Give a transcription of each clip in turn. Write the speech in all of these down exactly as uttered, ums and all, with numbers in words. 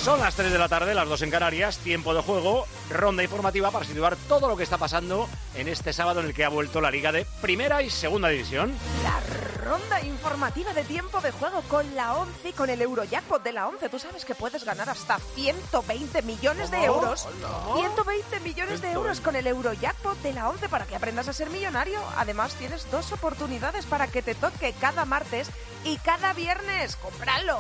Son las tres de la tarde, las dos en Canarias, tiempo de juego, ronda informativa para situar todo lo que está pasando en este sábado en el que ha vuelto la Liga de Primera y Segunda División. La ronda informativa de tiempo de juego con la ONCE y con el Eurojackpot de la ONCE. Tú sabes que puedes ganar hasta ciento veinte millones de euros. ciento veinte millones de euros con el Eurojackpot de la ONCE para que aprendas a ser millonario. Además, tienes dos oportunidades para que te toque cada martes y cada viernes. ¡Cómpralo!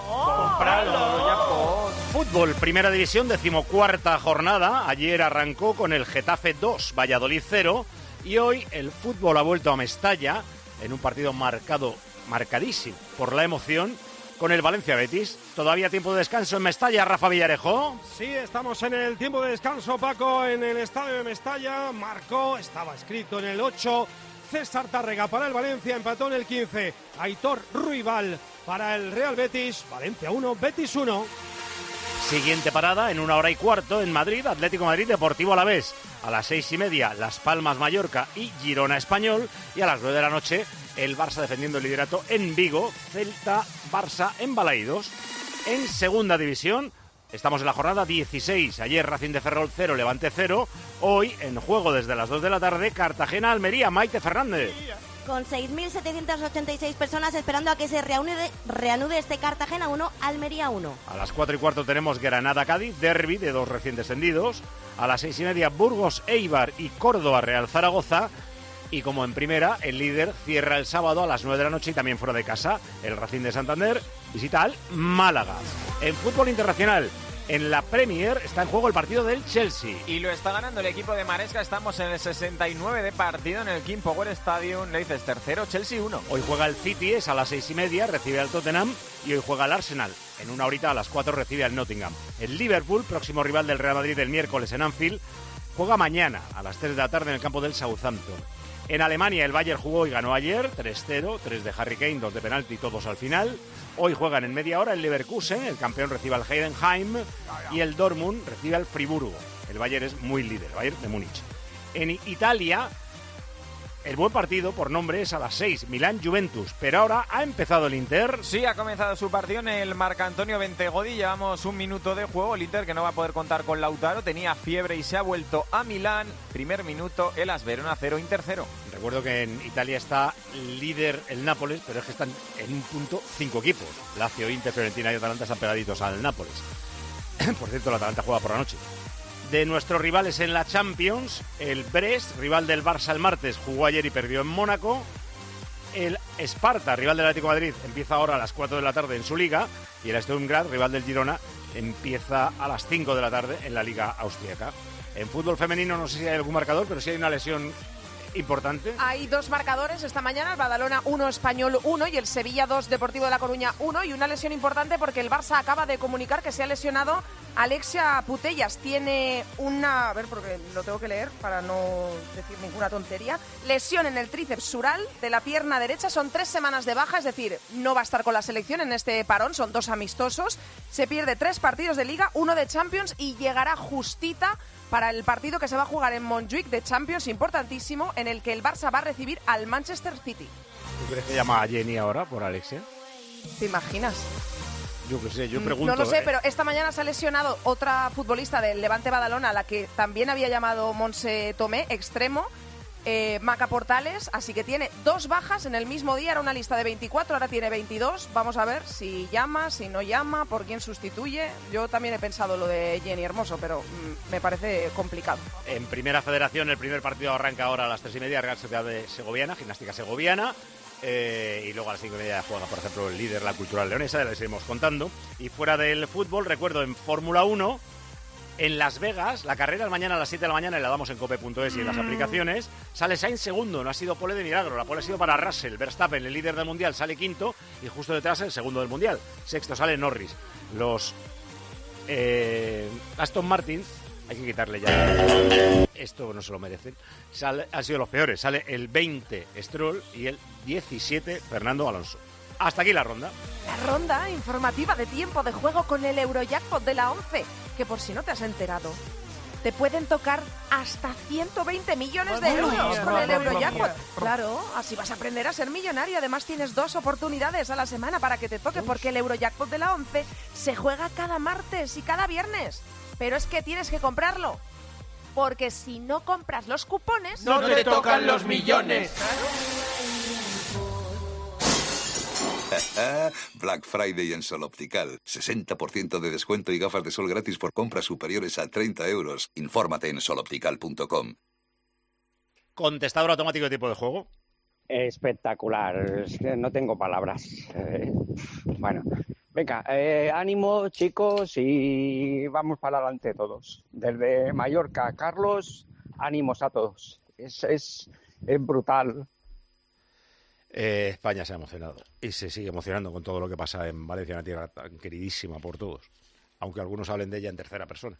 ¡Cómpralo! Fútbol, Primera División, decimocuarta jornada. Ayer arrancó con el Getafe dos, Valladolid cero. Y hoy el fútbol ha vuelto a Mestalla en un partido marcado, marcadísimo por la emoción, con el Valencia-Betis. Todavía tiempo de descanso en Mestalla, Rafa Villarejo. Sí, estamos en el tiempo de descanso, Paco, en el estadio de Mestalla. Marcó, estaba escrito en el ocho, César Tárrega para el Valencia, empató en el quince. Aitor Ruibal para el Real Betis, Valencia uno, Betis uno. Siguiente parada en una hora y cuarto en Madrid, Atlético de Madrid, Deportivo Alavés. A las seis y media, Las Palmas Mallorca y Girona Español. Y a las nueve de la noche, el Barça defendiendo el liderato en Vigo, Celta Barça en Balaídos. En Segunda División, estamos en la jornada dieciséis. Ayer Racing de Ferrol cero, Levante cero. Hoy en juego desde las dos de la tarde, Cartagena Almería, Maite Fernández. Con seis mil setecientas ochenta y seis personas esperando a que se reanude, reanude este Cartagena uno, Almería uno. A las cuatro y cuarto tenemos Granada-Cádiz, derbi de dos recién descendidos. A las seis y media, Burgos-Eibar y Córdoba-Real Zaragoza. Y como en primera, el líder cierra el sábado a las nueve de la noche y también fuera de casa. El Racing de Santander visita al Málaga. En fútbol internacional, en la Premier está en juego el partido del Chelsea. Y lo está ganando el equipo de Maresca. Estamos en el sesenta y nueve de partido en el King Power Stadium. Leicester cero, Chelsea uno. Hoy juega el City, es a las seis y media, recibe al Tottenham. Y hoy juega el Arsenal. En una horita a las cuatro recibe al Nottingham. El Liverpool, próximo rival del Real Madrid el miércoles en Anfield, juega mañana a las tres de la tarde en el campo del Southampton. En Alemania el Bayern jugó y ganó ayer tres cero, tres de Harry Kane, dos de penalti, todos al final. Hoy juegan en media hora el Leverkusen, el campeón recibe al Heidenheim y el Dortmund recibe al Friburgo. El Bayern es muy líder, el Bayern de Múnich. En Italia, el buen partido por nombre es a las seis, Milán-Juventus, pero ahora ha empezado el Inter. Sí, ha comenzado su partido en el Marcantonio Bentegodi, llevamos un minuto de juego, el Inter que no va a poder contar con Lautaro, tenía fiebre y se ha vuelto a Milán, primer minuto, el Hellas Verona cero, Inter cero. Recuerdo que en Italia está líder el Nápoles, pero es que están en un punto cinco equipos. Lazio, Inter, Fiorentina y Atalanta están pegaditos al Nápoles. Por cierto, el Atalanta juega por la noche. De nuestros rivales en la Champions, el Brest, rival del Barça el martes, jugó ayer y perdió en Mónaco. El Sparta, rival del Atlético de Madrid, empieza ahora a las cuatro de la tarde en su liga. Y el Sturm Graz, rival del Girona, empieza a las cinco de la tarde en la liga austríaca. En fútbol femenino no sé si hay algún marcador, pero sí hay una lesión importante. Hay dos marcadores esta mañana, el Badalona uno, Español uno y el Sevilla dos, Deportivo de La Coruña uno, y una lesión importante porque el Barça acaba de comunicar que se ha lesionado Alexia Putellas. Tiene una, a ver, porque lo tengo que leer para no decir ninguna tontería, lesión en el tríceps sural de la pierna derecha, son tres semanas de baja, es decir, no va a estar con la selección en este parón, son dos amistosos, se pierde tres partidos de Liga, uno de Champions y llegará justita para el partido que se va a jugar en Montjuic de Champions, importantísimo, en el que el Barça va a recibir al Manchester City. ¿Tú crees que llama a Jenny ahora por Alexia? ¿Te imaginas? Yo qué sé, yo pregunto. No lo sé, eh. pero esta mañana se ha lesionado otra futbolista del Levante Badalona, a la que también había llamado Monse Tomé, extremo, eh, Maca Portales, así que tiene dos bajas en el mismo día, era una lista de veinticuatro, ahora tiene veintidós, vamos a ver si llama, si no llama, por quién sustituye. Yo también he pensado lo de Jenny Hermoso, pero mm, me parece complicado. En Primera Federación el primer partido arranca ahora a las tres y media, Real Sociedad de Segoviana, Gimnástica Segoviana. Eh, y luego a las cinco y media juega, por ejemplo, el líder, la Cultural Leonesa, ya les iremos contando. Y fuera del fútbol, recuerdo en Fórmula uno, en Las Vegas, la carrera es mañana a las siete de la mañana y la damos en cope punto es y en las aplicaciones. Sale Sainz segundo, no ha sido pole de milagro, la pole ha sido para Russell. Verstappen, el líder del mundial, sale quinto y justo detrás el segundo del mundial. Sexto sale Norris. Los eh, Aston Martin, hay que quitarle ya, esto no se lo merecen, sale, han sido los peores. Sale el veinte Stroll y el diecisiete Fernando Alonso. Hasta aquí la ronda. La ronda informativa de tiempo de juego con el Eurojackpot de la ONCE, que por si no te has enterado, te pueden tocar hasta ciento veinte millones de Madre euros mía, con el madre Eurojackpot. mía. Claro, así vas a aprender a ser millonario. Además tienes dos oportunidades a la semana para que te toque, porque el Eurojackpot de la once se juega cada martes y cada viernes. Pero es que tienes que comprarlo, porque si no compras los cupones... ¡No te tocan los millones! Black Friday en Sol Optical. sesenta por ciento de descuento y gafas de sol gratis por compras superiores a treinta euros. Infórmate en sol optical punto com. ¿Contestador automático de tipo de juego? Espectacular, es que no tengo palabras. Eh, bueno, venga, eh, ánimo chicos y vamos para adelante todos. Desde Mallorca, Carlos, ánimos a todos. Es, es, es brutal. Eh, España se ha emocionado y se sigue emocionando con todo lo que pasa en Valencia, una tierra tan queridísima por todos, aunque algunos hablen de ella en tercera persona.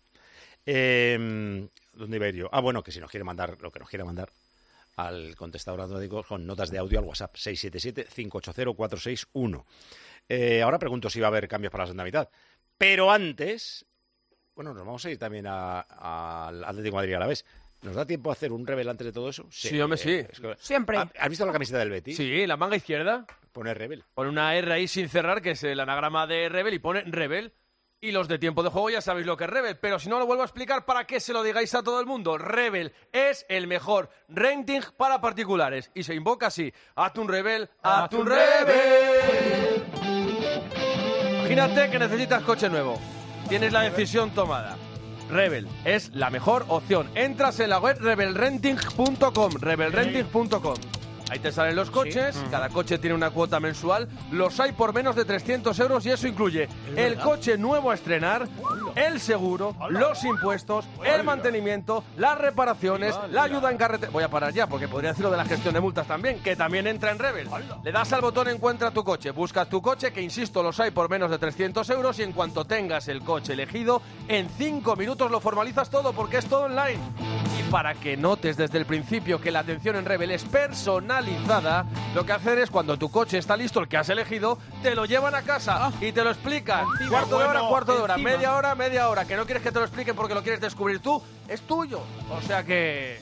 Eh, ¿Dónde iba a ir yo? Ah, bueno, que si nos quiere mandar lo que nos quiera mandar al contestador automático con notas de audio al WhatsApp seis siete siete, cinco ocho cero, cuatro seis uno. Eh, ahora pregunto si va a haber cambios para la segunda mitad, pero antes, bueno, nos vamos a ir también al Atlético de Madrid a la vez. ¿Nos da tiempo a hacer un rebel antes de todo eso? Sí, sí hombre, sí. Eh, es que... Siempre. ¿Has visto la camiseta del Betis? Sí, la manga izquierda. Pone rebel. Pone una R ahí sin cerrar, que es el anagrama de rebel, y pone rebel. Y los de tiempo de juego ya sabéis lo que es rebel, pero si no lo vuelvo a explicar para que se lo digáis a todo el mundo. Rebel es el mejor renting para particulares. Y se invoca así. Hazte un rebel, hazte un rebel. Imagínate que necesitas coche nuevo. Tienes la decisión tomada. Rebel es la mejor opción. Entras en la web rebel renting punto com, rebel renting punto com. Ahí te salen los coches, ¿sí? Cada coche tiene una cuota mensual, los hay por menos de trescientos euros y eso incluye el coche nuevo a estrenar, el seguro, los impuestos, el mantenimiento, las reparaciones, la ayuda en carretera... Voy a parar ya porque podría decirlo de la gestión de multas también, que también entra en Rebel. Le das al botón encuentra tu coche, buscas tu coche, que insisto, los hay por menos de trescientos euros y en cuanto tengas el coche elegido, en cinco minutos lo formalizas todo porque es todo online. Y para que notes desde el principio que la atención en Rebel es personal, lo que hacen es cuando tu coche está listo, el que has elegido, te lo llevan a casa y te lo explican. Encima, cuarto de hora, bueno, cuarto de hora, encima. media hora, media hora. Que no quieres que te lo expliquen porque lo quieres descubrir tú, es tuyo. O sea que...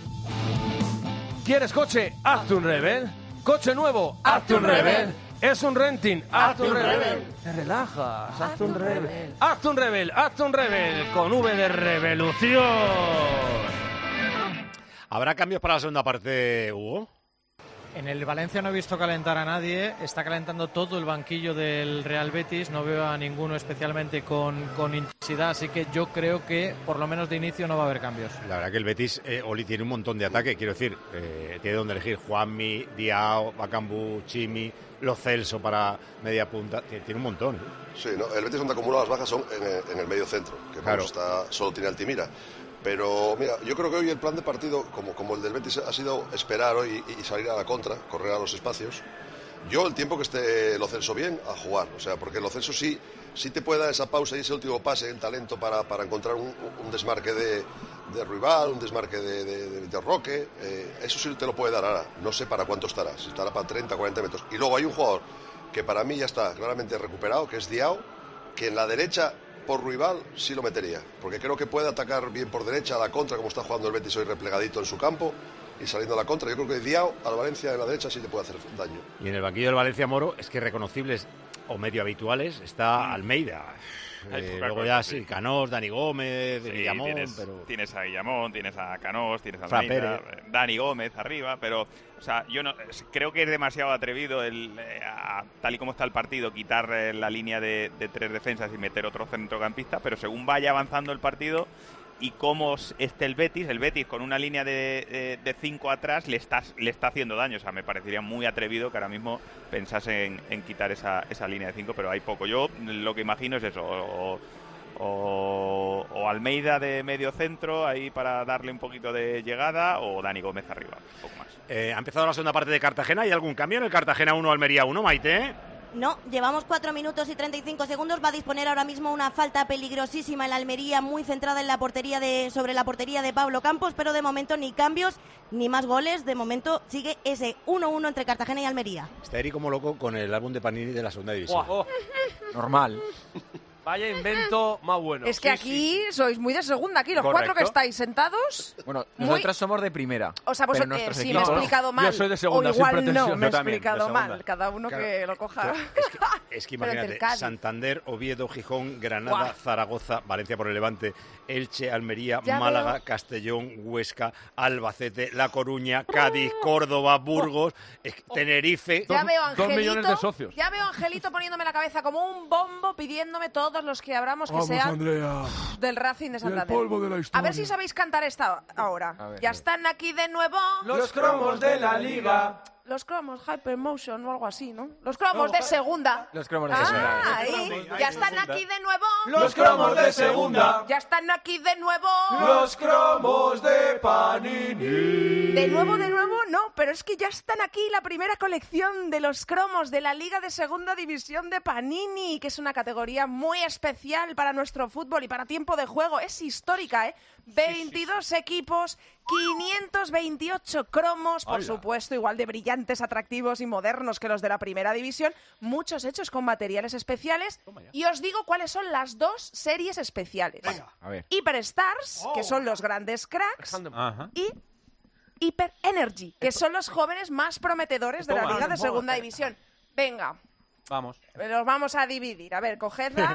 ¿Quieres coche? Hazte un Rebel. Coche nuevo, hazte un Rebel. Es un renting, hazte un Rebel. Te relajas, hazte un Rebel. Hazte un Rebel, hazte un Rebel. Con V de revolución. ¿Habrá cambios para la segunda parte, Hugo? En el Valencia no he visto calentar a nadie, está calentando todo el banquillo del Real Betis, no veo a ninguno especialmente con, con intensidad, así que yo creo que por lo menos de inicio no va a haber cambios. La verdad que el Betis, eh, Oli, tiene un montón de ataque, quiero decir, eh, tiene donde elegir Juanmi, Diao, Bakambu, Chimi, Lo Celso para media punta, tiene, tiene un montón. ¿eh? Sí, ¿no? El Betis donde acumula las bajas son en el, en el medio centro, que claro. está, solo tiene Altimira. Pero mira, yo creo que hoy el plan de partido, como, como el del Betis, ha sido esperar hoy y, y salir a la contra, correr a los espacios. Yo el tiempo que esté Lo Celso bien, a jugar. O sea, porque Lo Celso sí, sí te puede dar esa pausa y ese último pase, el talento para, para encontrar un, un desmarque de, de rival, un desmarque de, de, de, de Roque. Eh, eso sí te lo puede dar ahora. No sé para cuánto estará, si estará para treinta, cuarenta metros. Y luego hay un jugador que para mí ya está claramente recuperado, que es Diao, que en la derecha... por rival sí lo metería, porque creo que puede atacar bien por derecha a la contra, como está jugando el Betis hoy replegadito en su campo y saliendo a la contra. Yo creo que Diao al Valencia en la derecha sí le puede hacer daño. Y en el banquillo del Valencia, Moro, es que reconocibles o medio habituales está Almeida. Eh, luego ya sí, Canós, Dani Gómez, sí, Guillamón, tienes, pero... tienes a Guillamón, tienes a Canós, tienes a Almeida, Dani Gómez arriba, pero o sea, yo no creo que es demasiado atrevido el, eh, a, tal y como está el partido, quitar eh, la línea de, de tres defensas y meter otro centrocampista, pero según vaya avanzando el partido y cómo esté el Betis, el Betis con una línea de, de, de cinco atrás le está, le está haciendo daño. O sea, me parecería muy atrevido que ahora mismo pensase en, en quitar esa, esa línea de cinco, pero hay poco. Yo lo que imagino es eso, o, o, o Almeida de medio centro ahí para darle un poquito de llegada, o Dani Gómez arriba, un poco más. Eh, ha empezado la segunda parte de Cartagena. ¿Hay algún cambio en el Cartagena uno, Almería uno, Maite? No, llevamos cuatro minutos y treinta y cinco segundos. Va a disponer ahora mismo una falta peligrosísima en la Almería, muy centrada en la portería de, sobre la portería de Pablo Campos, pero de momento ni cambios ni más goles. De momento sigue ese uno uno entre Cartagena y Almería. Está Eri como loco con el álbum de Panini de la segunda división. Oh, oh. Normal. Vaya invento más bueno. Es que Sí, aquí sí, sí. sois muy de segunda, aquí los Correcto. cuatro que estáis sentados. Bueno, Muy- nosotros somos de primera. O sea, pero vosotros, eh, nuestros si me he equipos- explicado mal. Yo soy de segunda, o sin igual pretensión. no, me he Yo también, explicado de mal. segunda. Cada uno Claro, que lo coja. claro, es que, es que Pero imagínate, del Cádiz. Santander, Oviedo, Gijón, Granada, Buah. Zaragoza, Valencia por el Levante, Elche, Almería, Ya Málaga, veo. Castellón, Huesca, Albacete, La Coruña, Cádiz, Córdoba, Burgos, es que Tenerife. Ya veo a dos millones Angelito, de socios. ya veo a Angelito poniéndome la cabeza como un bombo pidiéndome todos los que abramos que Vamos, sean Andrea. del Racing de Santander. polvo de la A historia. ver si sabéis cantar esta ahora. A ver, ya a ver. están aquí de nuevo Los cromos de la liga. los cromos Hypermotion o algo así, ¿no? Los cromos de segunda. Los cromos de Ah, segunda. ahí. Ya están aquí de nuevo. Los cromos de segunda. Ya están aquí de nuevo. Los cromos de Panini. De nuevo, de nuevo, no, pero es que ya están aquí la primera colección de los cromos de la Liga de Segunda División de Panini, que es una categoría muy especial para nuestro fútbol y para tiempo de juego. Es histórica, ¿eh? veintidós equipos, quinientos veintiocho cromos, por Hola. supuesto, igual de brillantes, atractivos y modernos que los de la Primera División, muchos hechos con materiales especiales. Y os digo cuáles son las dos series especiales. A ver. Hyperstars, que son los grandes cracks, y Hyper Energy, que son los jóvenes más prometedores de la Toma, Liga de toma, Segunda toma. División. Venga, Vamos. los vamos a dividir. A ver, cogedla.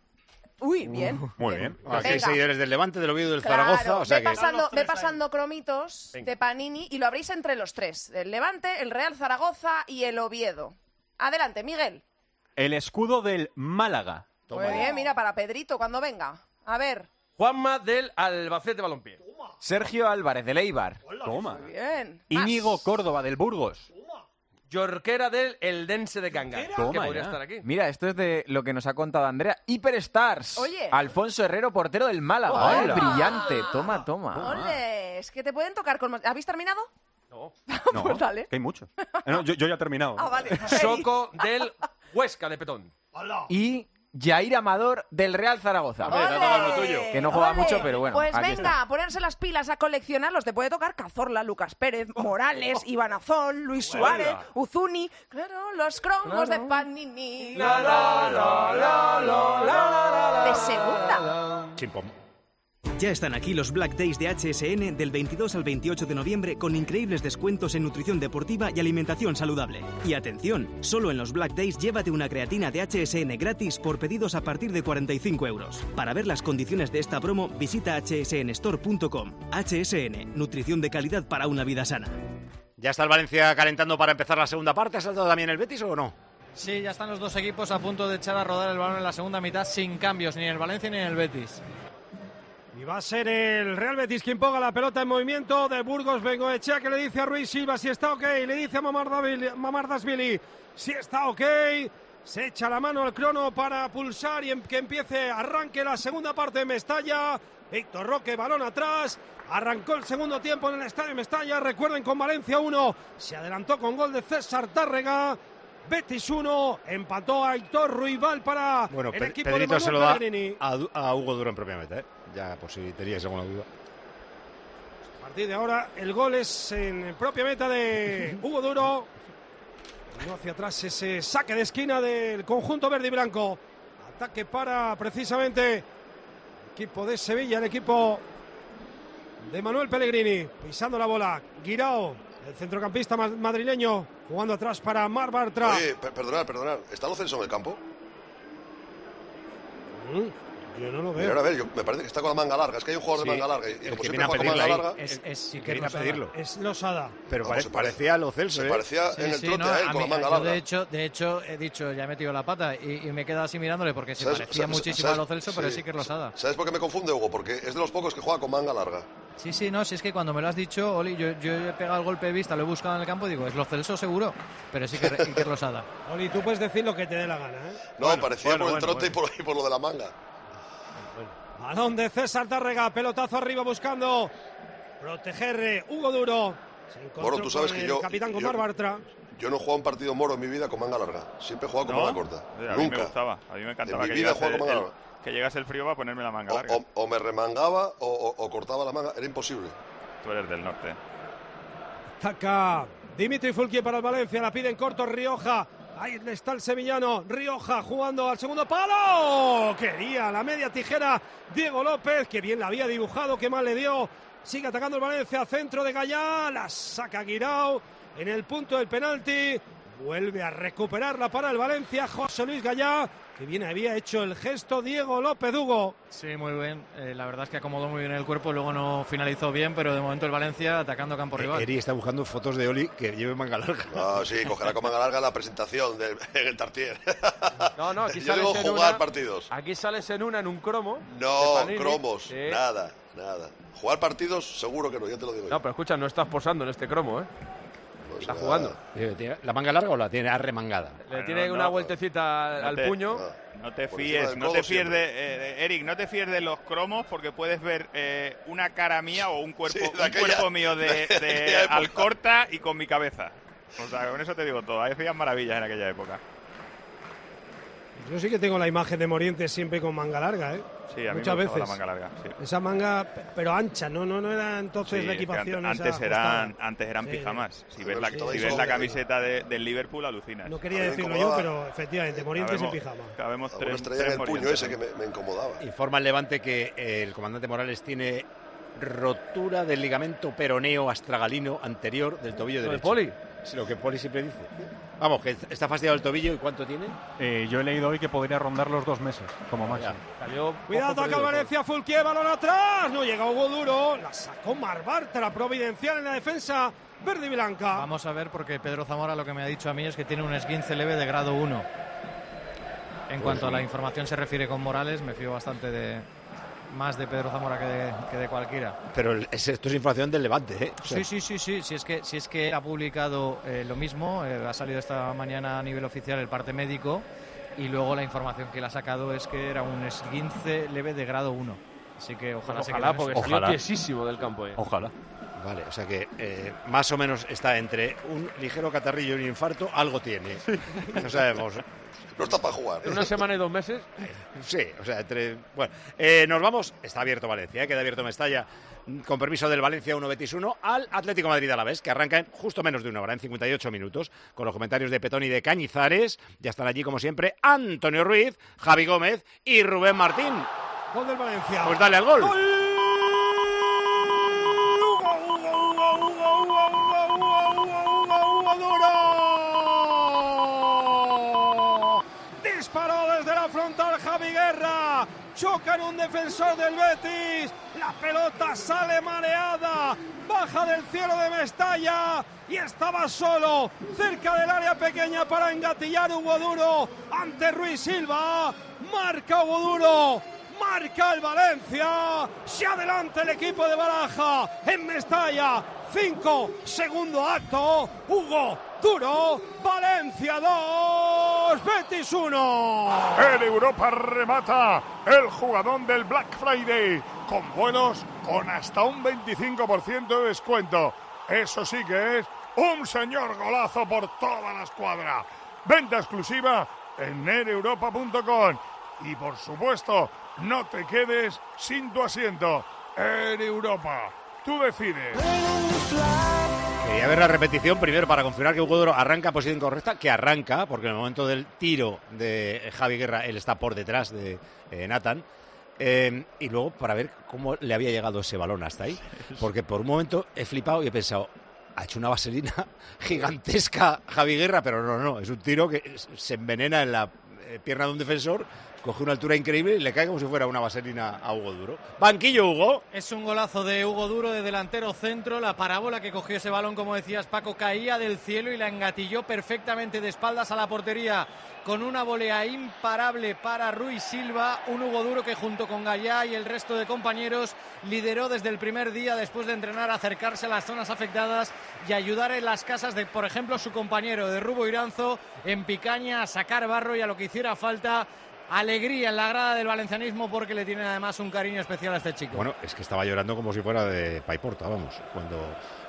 Uy, bien. Muy bien. Aquí hay Venga. seguidores del Levante, del Oviedo, del Claro, Zaragoza. O sea ve, que... pasando, ve pasando cromitos Venga. de Panini y lo abréis entre los tres. El Levante, el Real Zaragoza y el Oviedo. Adelante, Miguel. El escudo del Málaga. Muy bien, mira, para Pedrito cuando venga. A ver, Juanma del Albacete Balompié. Sergio Álvarez, del Eibar. Toma. bien. Íñigo Más. Córdoba, del Burgos. Yorquera del Eldense de Cangas. Toma Que podría ya. estar aquí. Mira, esto es de lo que nos ha contado Andrea. Hyperstars. Oye. Alfonso Herrero, portero del Málaga. Hola. ¡Eh, brillante! Toma, toma. Ole, es que te pueden tocar con... ¿Habéis terminado? No. No, Pues dale. que hay mucho. Eh, no, yo, yo ya he terminado. Ah, vale. Soco del Huesca de Petón. Y Jair Amador del Real Zaragoza. Hombre, te ha tocado lo tuyo. Que no juega ¡Ole! mucho, pero bueno, Pues aquí venga, está. a ponerse las pilas a coleccionarlos. Te puede tocar Cazorla, Lucas Pérez, Morales, Iván Azón, Luis Suárez, Uzuni. Claro, los cromos de Panini. La, la, la, la, la, la, la, De segunda. Chimpom. Ya están aquí los Black Days de H S N del veintidós al veintiocho de noviembre con increíbles descuentos en nutrición deportiva y alimentación saludable. Y atención, solo en los Black Days llévate una creatina de H S N gratis por pedidos a partir de cuarenta y cinco euros. Para ver las condiciones de esta promo, visita h s n store punto com. H S N, nutrición de calidad para una vida sana. ¿Ya está el Valencia calentando para empezar la segunda parte? ¿Ha saltado también el Betis o no? Sí, ya están los dos equipos a punto de echar a rodar el balón en la segunda mitad sin cambios, ni en el Valencia ni en el Betis. Y va a ser el Real Betis quien ponga la pelota en movimiento de Burgos. Bengoechea que le dice a Ruiz Silva si está ok. Le dice a Mamardashvili si está ok. Se echa la mano al crono para pulsar y que empiece, arranque la segunda parte de Mestalla. Héctor Roque, balón atrás. Arrancó el segundo tiempo en el estadio de Mestalla. Recuerden, con Valencia uno. Se adelantó con gol de César Tárrega. Betis uno, empató a Héctor Ruibal para Bueno, el Pe- equipo Pedrito de se Manuel lo da Pellegrini. a, Du- a Hugo Duro en propia meta, ¿eh? Ya, por si teníais alguna duda. A partir de ahora, el gol es en propia meta de Hugo Duro. No hacia atrás ese saque de esquina del conjunto verde y blanco. Ataque para precisamente el equipo de Sevilla, el equipo de Manuel Pellegrini. Pisando la bola, Guirao, el centrocampista ma- madrileño, jugando atrás para Mar Bartra. Oye, per- perdonad, perdonad. ¿Está Lo Celso en el campo? Mm, yo no lo Mira, veo. a ver, yo, me parece que está con la manga larga. Es que hay un jugador Sí, de manga larga. Y, y el como que siempre viene a juega con manga pedirla larga... Es, es, sí Que que viene a Lozada. pedirlo. Es Losada. Pero No, pare- se parece- parecía a Lo Celso, Se ¿eh? parecía Sí, en el sí, trote no, a él a con mí- la manga yo larga. de hecho, de hecho he dicho, ya he metido la pata y, y me he quedado así mirándole porque se ¿Sabes- parecía sabes- muchísimo sabes- a Lo Celso, pero sí que es Losada. ¿Sabes por qué me confunde, Hugo? Porque es de los pocos que juega con manga larga. Sí, sí, no, si es que cuando me lo has dicho, Oli, yo, yo he pegado el golpe de vista, lo he buscado en el campo y digo, es Lo Celso seguro, pero sí que, sí que es Losada. Oli, tú puedes decir lo que te dé la gana, ¿eh? No, Bueno, parecía bueno, por el bueno, trote bueno. Y, por, y por lo de la manga. Balón de César Tárrega, pelotazo arriba buscando proteger Hugo Duro. Se encontró Bueno, tú sabes con que el yo- capitán con yo- Mar Bartra. Yo no he jugado un partido moro en mi vida con manga larga. Siempre he jugado con ¿No? manga corta. Sí, a mí Nunca. me gustaba. A mí me encantaba En mi que vida he llegase, jugado con manga el, larga. que llegase el frío para ponerme la manga O, larga. o- o me remangaba o, o- o cortaba la manga. Era imposible. Tú eres del norte. Ataca Dimitri Fulquier para el Valencia, la pide en corto Rioja. Ahí está el sevillano Rioja jugando al segundo palo. Quería la media tijera Diego López, que bien la había dibujado, que mal le dio. Sigue atacando el Valencia, centro de Gallá, la saca Guirao en el punto del penalti. Vuelve a recuperarla para el Valencia José Luis Gallá, que bien había hecho el gesto Diego López. Hugo. Sí, muy bien. Eh, la verdad es que acomodó muy bien el cuerpo, luego no finalizó bien, pero de momento el Valencia atacando campo rival. Eri está buscando fotos de Oli que lleve manga larga. No, sí, cogerá con manga larga la presentación del en el Tartier. No, no, aquí Yo sales digo en jugar una, partidos. Aquí sales en una, en un cromo. No, Panini. cromos, Sí. nada, nada. Jugar partidos seguro que no, ya te lo digo. No, pero escucha, no estás posando en este cromo, ¿eh? No, Está será- jugando. ¿La manga larga o la tiene arremangada? Le Bueno, tiene no, una no. vueltecita No al te- puño. No te Por encima fíes, del no codo te fíes siempre. de, eh, Eric, no te fíes de los cromos porque puedes ver eh, una cara mía o un cuerpo, Sí, de un aquella- cuerpo mío de, de de aquella época. Alcorta y con mi cabeza. O sea, con eso te digo todo. Hacían maravillas en aquella época. Yo sí que tengo la imagen de Morientes siempre con manga larga, ¿eh? Sí, a mí Muchas me gustaba veces. la manga larga. Sí. Esa manga, pe- pero ancha, no, no, no era entonces Sí, la es que equipación. antes, esa antes eran, ajustada. antes eran Sí. pijamas. Si Sí, ves la, sí, si sí. ves la camiseta de- del Liverpool, alucinas. No quería A mí me decirlo yo, incomodaba. pero efectivamente, Morientes en Cabemos- pijama. cabemos Algunos tres, traían tres el puño morientes, ese ¿no? que me, me incomodaba. Informa el Levante que eh, el comandante Morales tiene rotura del ligamento peroneo astragalino anterior del tobillo ¿Lo de derecho. Poli? Es lo que Poli siempre dice. Vamos, que está fastidiado el tobillo. ¿Y cuánto tiene? Eh, yo he leído hoy que podría rondar los dos meses, como máximo. Cayó Cuidado, ojo ataca el perdido. Valencia, Fulquier, balón atrás. No llega Hugo Duro. La sacó Marbartra, providencial en la defensa verde y blanca. Vamos a ver, porque Pedro Zamora lo que me ha dicho a mí es que tiene un esguince leve de grado uno. En cuanto a la información se refiere con Morales, me fío bastante de más de Pedro Zamora que de, que de cualquiera. Pero el- es- esto es información del Levante, ¿eh? O sea, Sí, sí, sí, sí. Si es que, si es que ha publicado eh, lo mismo, eh, ha salido esta mañana a nivel oficial el parte médico y luego la información que le ha sacado es que era un esguince leve de grado uno. Así que ojalá se quede Ojalá, en eso. porque salió Ojalá. tiesísimo del campo. eh. Ojalá. Vale, o sea que eh, más o menos está entre un ligero catarrillo y un infarto, algo tiene. No sabemos. No está para jugar. En una semana y dos meses. Sí, o sea, entre... Bueno, eh, nos vamos, está abierto Valencia, ¿eh? Queda abierto Mestalla, mm, con permiso del Valencia uno Betis uno, al Atlético Madrid a la vez, que arranca en justo menos de una hora, en cincuenta y ocho minutos, con los comentarios de Petón y de Cañizares. Ya están allí, como siempre, Antonio Ruiz, Javi Gómez y Rubén Martín. Gol del Valencia. Pues dale al gol. ¡Gol! Hugo, Hugo, Hugo, Hugo, Hugo, Hugo, Hugo, Hugo, Hugo Duro. Disparó desde la frontal Javi Guerra. Choca en un defensor del Betis. La pelota sale mareada. Baja del cielo de Mestalla. Y estaba solo cerca del área pequeña para engatillar Hugo Duro ante Ruiz Silva. Marca Hugo Duro. Marca el Valencia. Se adelanta el equipo de Baraja en Mestalla. Cinco, segundo acto. Hugo Duro. Valencia dos, Betis uno. El Europa remata el jugadón del Black Friday con vuelos con hasta un veinticinco por ciento de descuento. Eso sí que es un señor golazo por toda la escuadra. Venta exclusiva en air europa punto com. Y por supuesto, no te quedes sin tu asiento. Air Europa, tú decides. Quería ver la repetición primero para confirmar que Hugo Duro arranca posición correcta, que arranca, porque en el momento del tiro de Javi Guerra él está por detrás de eh, Nathan. Eh, y luego para ver cómo le había llegado ese balón hasta ahí, porque por un momento he flipado y he pensado, ha hecho una vaselina gigantesca Javi Guerra, pero no, no, es un tiro que se envenena en la eh, pierna de un defensor, coge una altura increíble y le cae como si fuera una vaselina a Hugo Duro. Banquillo, Hugo. Es un golazo de Hugo Duro de delantero centro. La parábola que cogió ese balón, como decías, Paco, caía del cielo y la engatilló perfectamente de espaldas a la portería con una volea imparable para Ruiz Silva. Un Hugo Duro que junto con Gallá y el resto de compañeros lideró desde el primer día, después de entrenar, a acercarse a las zonas afectadas y ayudar en las casas de, por ejemplo, su compañero de Rubo Iranzo en Picaña, a sacar barro y a lo que hiciera falta. Alegría en la grada del valencianismo, porque le tienen además un cariño especial a este chico. Bueno, es que estaba llorando como si fuera de Paiporta, vamos, cuando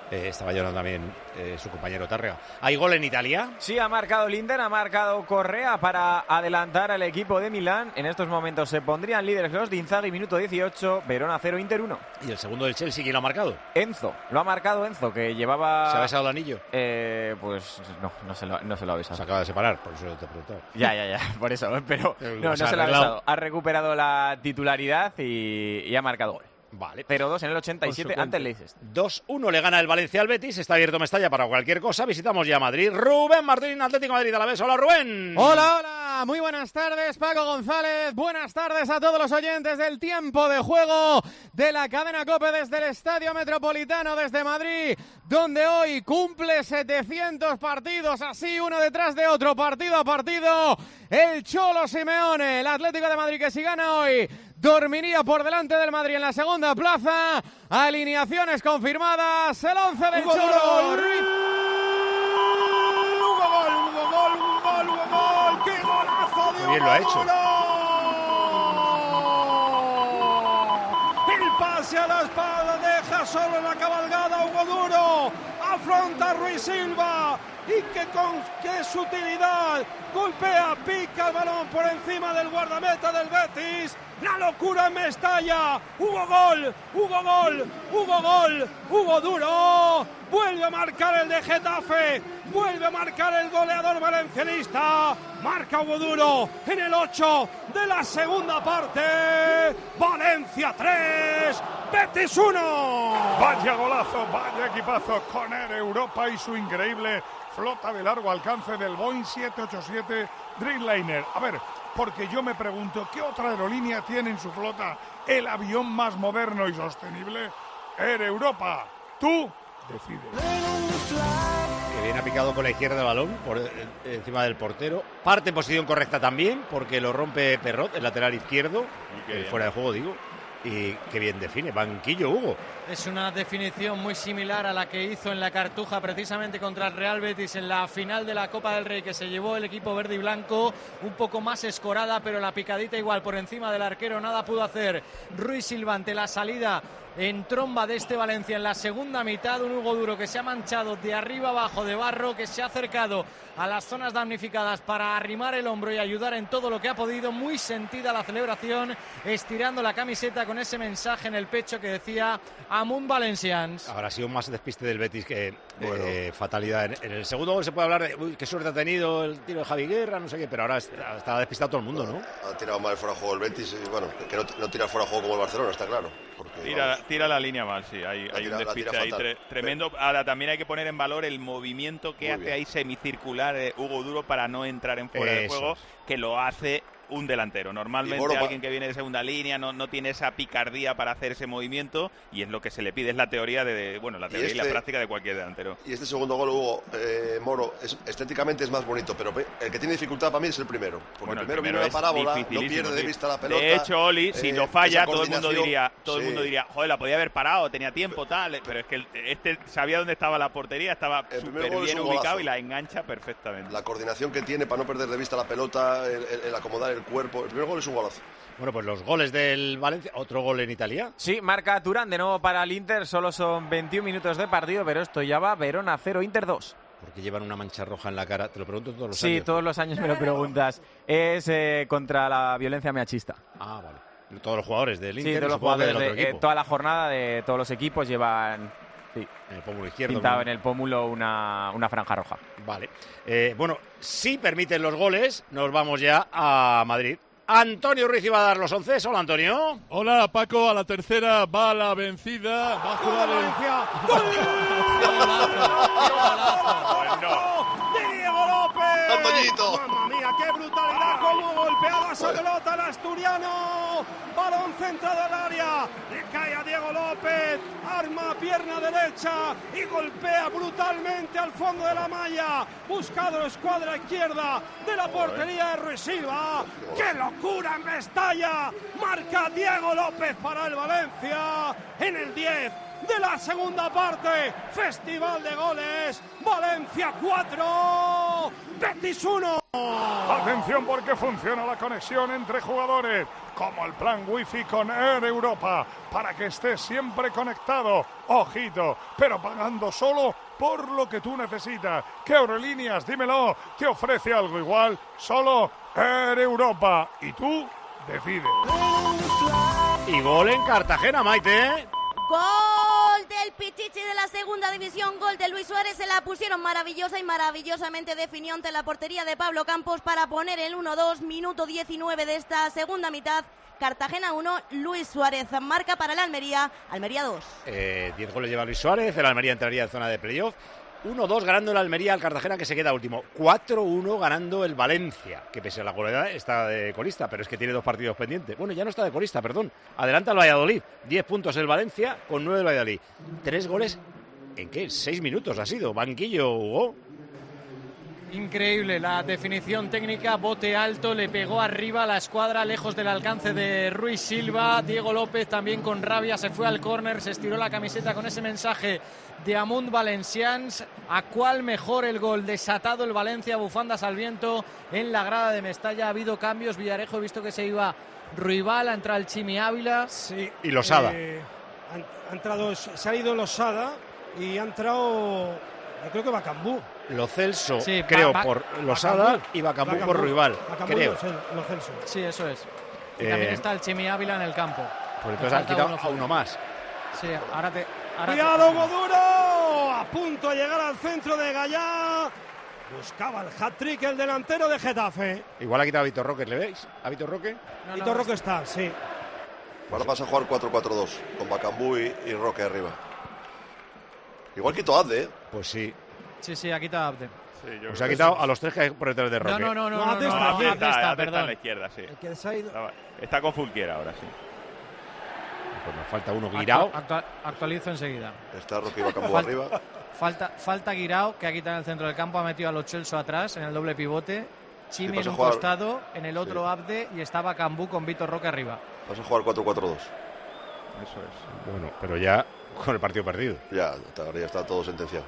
Eh, estaba llorando también eh, su compañero Tárrega. ¿Hay gol en Italia? Sí, ha marcado Linder, ha marcado Correa para adelantar al equipo de Milán. En estos momentos se pondrían líderes los de Inzaghi, minuto dieciocho, Verona cero, Inter uno. ¿Y el segundo del Chelsea quién lo ha marcado? Enzo, lo ha marcado Enzo, que llevaba... ¿Se ha besado el anillo? Eh, pues no, no se lo, no se lo ha besado. Se acaba de separar, por eso te he preguntado. Ya, ya, ya, por eso, pero no, no se lo ha besado. Ha recuperado la titularidad y, y ha marcado gol. Vale. cero dos en el ochenta y siete ante el Leicester. dos uno le gana el Valencia al Betis. Está abierto Mestalla para cualquier cosa. Visitamos ya Madrid. Rubén Martín, Atlético de Madrid a la vez. Hola, Rubén. Hola, hola. Muy buenas tardes, Paco González. Buenas tardes a todos los oyentes del tiempo de juego de la cadena COPE desde el Estadio Metropolitano, desde Madrid, donde hoy cumple setecientos partidos, así uno detrás de otro, partido a partido. El Cholo Simeone, el Atlético de Madrid, que si gana hoy dormiría por delante del Madrid en la segunda plaza. Alineaciones confirmadas. El once del Hugo Cholo. Gol. Hugo Gol, Hugo Gol, Hugo Gol, Hugo Gol. ¡Qué golazo de Hugo! Muy bien lo ha hecho. El pase a la espalda deja solo la cabalgada Hugo Duro. Afronta a Ruiz Silva. Y que con qué sutilidad golpea, pica el balón por encima del guardameta del Betis. La locura en Mestalla. Hugo Gol, Hugo Gol, Hugo Gol, Hugo Duro. Vuelve a marcar el de Getafe. Vuelve a marcar el goleador valencianista. Marca Hugo Duro en el ocho de la segunda parte. Valencia tres, Betis uno. Vaya golazo, vaya equipazo con Air Europa y su increíble flota de largo alcance del Boeing siete ochenta y siete Dreamliner. A ver, porque yo me pregunto, ¿qué otra aerolínea tiene en su flota el avión más moderno y sostenible? Air Europa, tú decides. Que bien ha picado con la izquierda el balón, por encima del portero. Parte en posición correcta también, porque lo rompe Perrot, el lateral izquierdo, el fuera de juego digo. Y qué bien define, banquillo Hugo. Es una definición muy similar a la que hizo en la Cartuja precisamente contra el Real Betis en la final de la Copa del Rey, que se llevó el equipo verde y blanco, un poco más escorada, pero la picadita igual por encima del arquero, nada pudo hacer Ruiz Silva ante la salida en tromba de este Valencia en la segunda mitad. Un Hugo Duro que se ha manchado de arriba abajo de barro, que se ha acercado a las zonas damnificadas para arrimar el hombro y ayudar en todo lo que ha podido. Muy sentida la celebración, estirando la camiseta con ese mensaje en el pecho que decía Amun Valencians. Habrá sido más despiste del Betis que bueno. eh, fatalidad. En, en el segundo gol se puede hablar de uy, qué suerte ha tenido el tiro de Javi Guerra, no sé qué, pero ahora está, está despistado todo el mundo, ¿no? Ha tirado mal fuera de juego el Betis y bueno, que no, no tira fuera de juego como el Barcelona, está claro. Porque, tira, tira la línea mal, sí, hay, hay tira, un despiste ahí tre tremendo. Ahora también hay que poner en valor el movimiento que Muy hace bien. ahí semicircular eh, Hugo Duro para no entrar en fuera Eso. de juego, que lo hace un delantero. Normalmente Moro, alguien que viene de segunda línea no, no tiene esa picardía para hacer ese movimiento y es lo que se le pide, es la teoría de, de bueno, la teoría y, este, y la práctica de cualquier delantero. Y este segundo gol, Hugo, eh, Moro, es, estéticamente es más bonito, pero el que tiene dificultad para mí es el primero. Porque bueno, el primero, el primero viene una parábola, no pierde de sí. vista la pelota. De hecho, Oli, si eh, lo falla, todo el mundo diría, todo sí. el mundo diría, joder, la podía haber parado, tenía tiempo, tal, pero es que el, este sabía dónde estaba la portería, estaba súper bien ubicado y la engancha perfectamente. La coordinación que tiene para no perder de vista la pelota, el, el, el acomodar el cuerpo, el primer gol es un golazo. Bueno, pues los goles del Valencia, otro gol en Italia. Sí, marca Turán de nuevo para el Inter, solo son veintiún minutos de partido, pero esto ya va Verona cero, Inter dos. Porque llevan una mancha roja en la cara, te lo pregunto todos los sí, años. Sí, todos los años me lo preguntas. Es eh, contra la violencia machista. Ah, vale. Todos los jugadores del Inter. Sí, todos los jugadores del otro de, equipo. Eh, toda la jornada de todos los equipos llevan... Sí. En el pómulo izquierdo. Pintado ¿no? en el pómulo una, una franja roja. Vale. Eh, bueno, si permiten los goles, nos vamos ya a Madrid. Antonio Ruiz iba a dar los once. Hola, Antonio. Hola, Paco. A la tercera va la vencida. Va a jugar el... ¡De Diego López! ¡Antoñito! ¡Mamma mía, qué brutalidad! ¡Cómo golpeaba esa pelota el asturiano! Balón centrado al área. Le cae a Diego López. Arma pierna derecha y golpea brutalmente al fondo de la malla. Buscado la escuadra izquierda de la portería de Ruiz Silva. ¡Qué locura en Mestalla! Marca Diego López para el Valencia en el diez de la segunda parte. Festival de goles. Valencia cuatro, Betis uno. Atención porque funciona la conexión entre jugadores, como el plan Wi-Fi con Air Europa, para que estés siempre conectado. Ojito, pero pagando solo por lo que tú necesitas. ¿Qué aerolíneas, dímelo, te ofrece algo igual? Solo Air Europa. Y tú decides. Y gol en Cartagena, Maite. Gol del Pichichi de la segunda división, gol de Luis Suárez, se la pusieron maravillosa y maravillosamente definió ante la portería de Pablo Campos para poner el uno dos, minuto diecinueve de esta segunda mitad. Cartagena uno, Luis Suárez marca para el Almería, Almería dos. Eh, diez goles lleva Luis Suárez, el Almería entraría en zona de playoff. uno dos ganando el Almería al Cartagena, que se queda último. cuatro uno ganando el Valencia, que pese a la goleada está de colista, pero es que tiene dos partidos pendientes. Bueno, ya no está de colista, perdón. Adelanta el Valladolid. diez puntos el Valencia con nueve el Valladolid. Tres goles en qué, seis minutos ha sido. Banquillo, Hugo. Increíble la definición técnica, bote alto, le pegó arriba a la escuadra, lejos del alcance de Ruiz Silva. Diego López también con rabia se fue al córner, se estiró la camiseta con ese mensaje de Amunt Valencians. ¿A cuál mejor el gol? Desatado el Valencia, bufandas al viento en la grada de Mestalla. Ha habido cambios, Villarejo, he visto que se iba Ruibal, ha entrado el Chimi Ávila. Sí, y Losada. Eh, ha, ha entrado, se ha ido Losada y ha entrado, yo creo que Bacambú. Lo Celso, sí, creo, ba, ba, por Losada y Bacambú, Bacambú por Ruibal, Bacambú, creo. Lo Celso. Sí, eso es. Y eh, también está el Chimi Ávila en el campo. Pues entonces han quitado uno, a uno más. Sí, ahora te... Ahora ¡Cuidado, te... Goduro! A punto de llegar al centro de Gallá. Buscaba el hat-trick el delantero de Getafe. Igual ha quitado a Vitor Roque, ¿le veis? ¿A Vitor Roque? No, Vitor no, Roque está, sí. Ahora vas a jugar cuatro cuatro dos, con Bacambú y, y Roque arriba. Igual quitó a Abde, ¿eh? Pues sí. Sí, sí, ha quitado a Abde. Sí, yo pues ha quitado sí. a los tres que hay por detrás de Roque. No, no, no, no, no, no, no, no, no, está, está, perdón. Está a la izquierda, sí. El que se ha ido. Está con Fulquiera ahora, sí. Pues nos falta uno, Guirao. Actual, actualizo enseguida. Está Roque y Bacambú arriba. Falta, falta Guirao, que ha quitado en el centro del campo, ha metido a Lo Celso atrás en el doble pivote. Chimi sí, en un jugar... costado, en el otro sí. Abde, y estaba Cambú con Vitor Roque arriba. Vas a jugar cuatro cuatro dos. Eso es. Bueno, pero ya con el partido perdido. Ya, ya está todo sentenciado.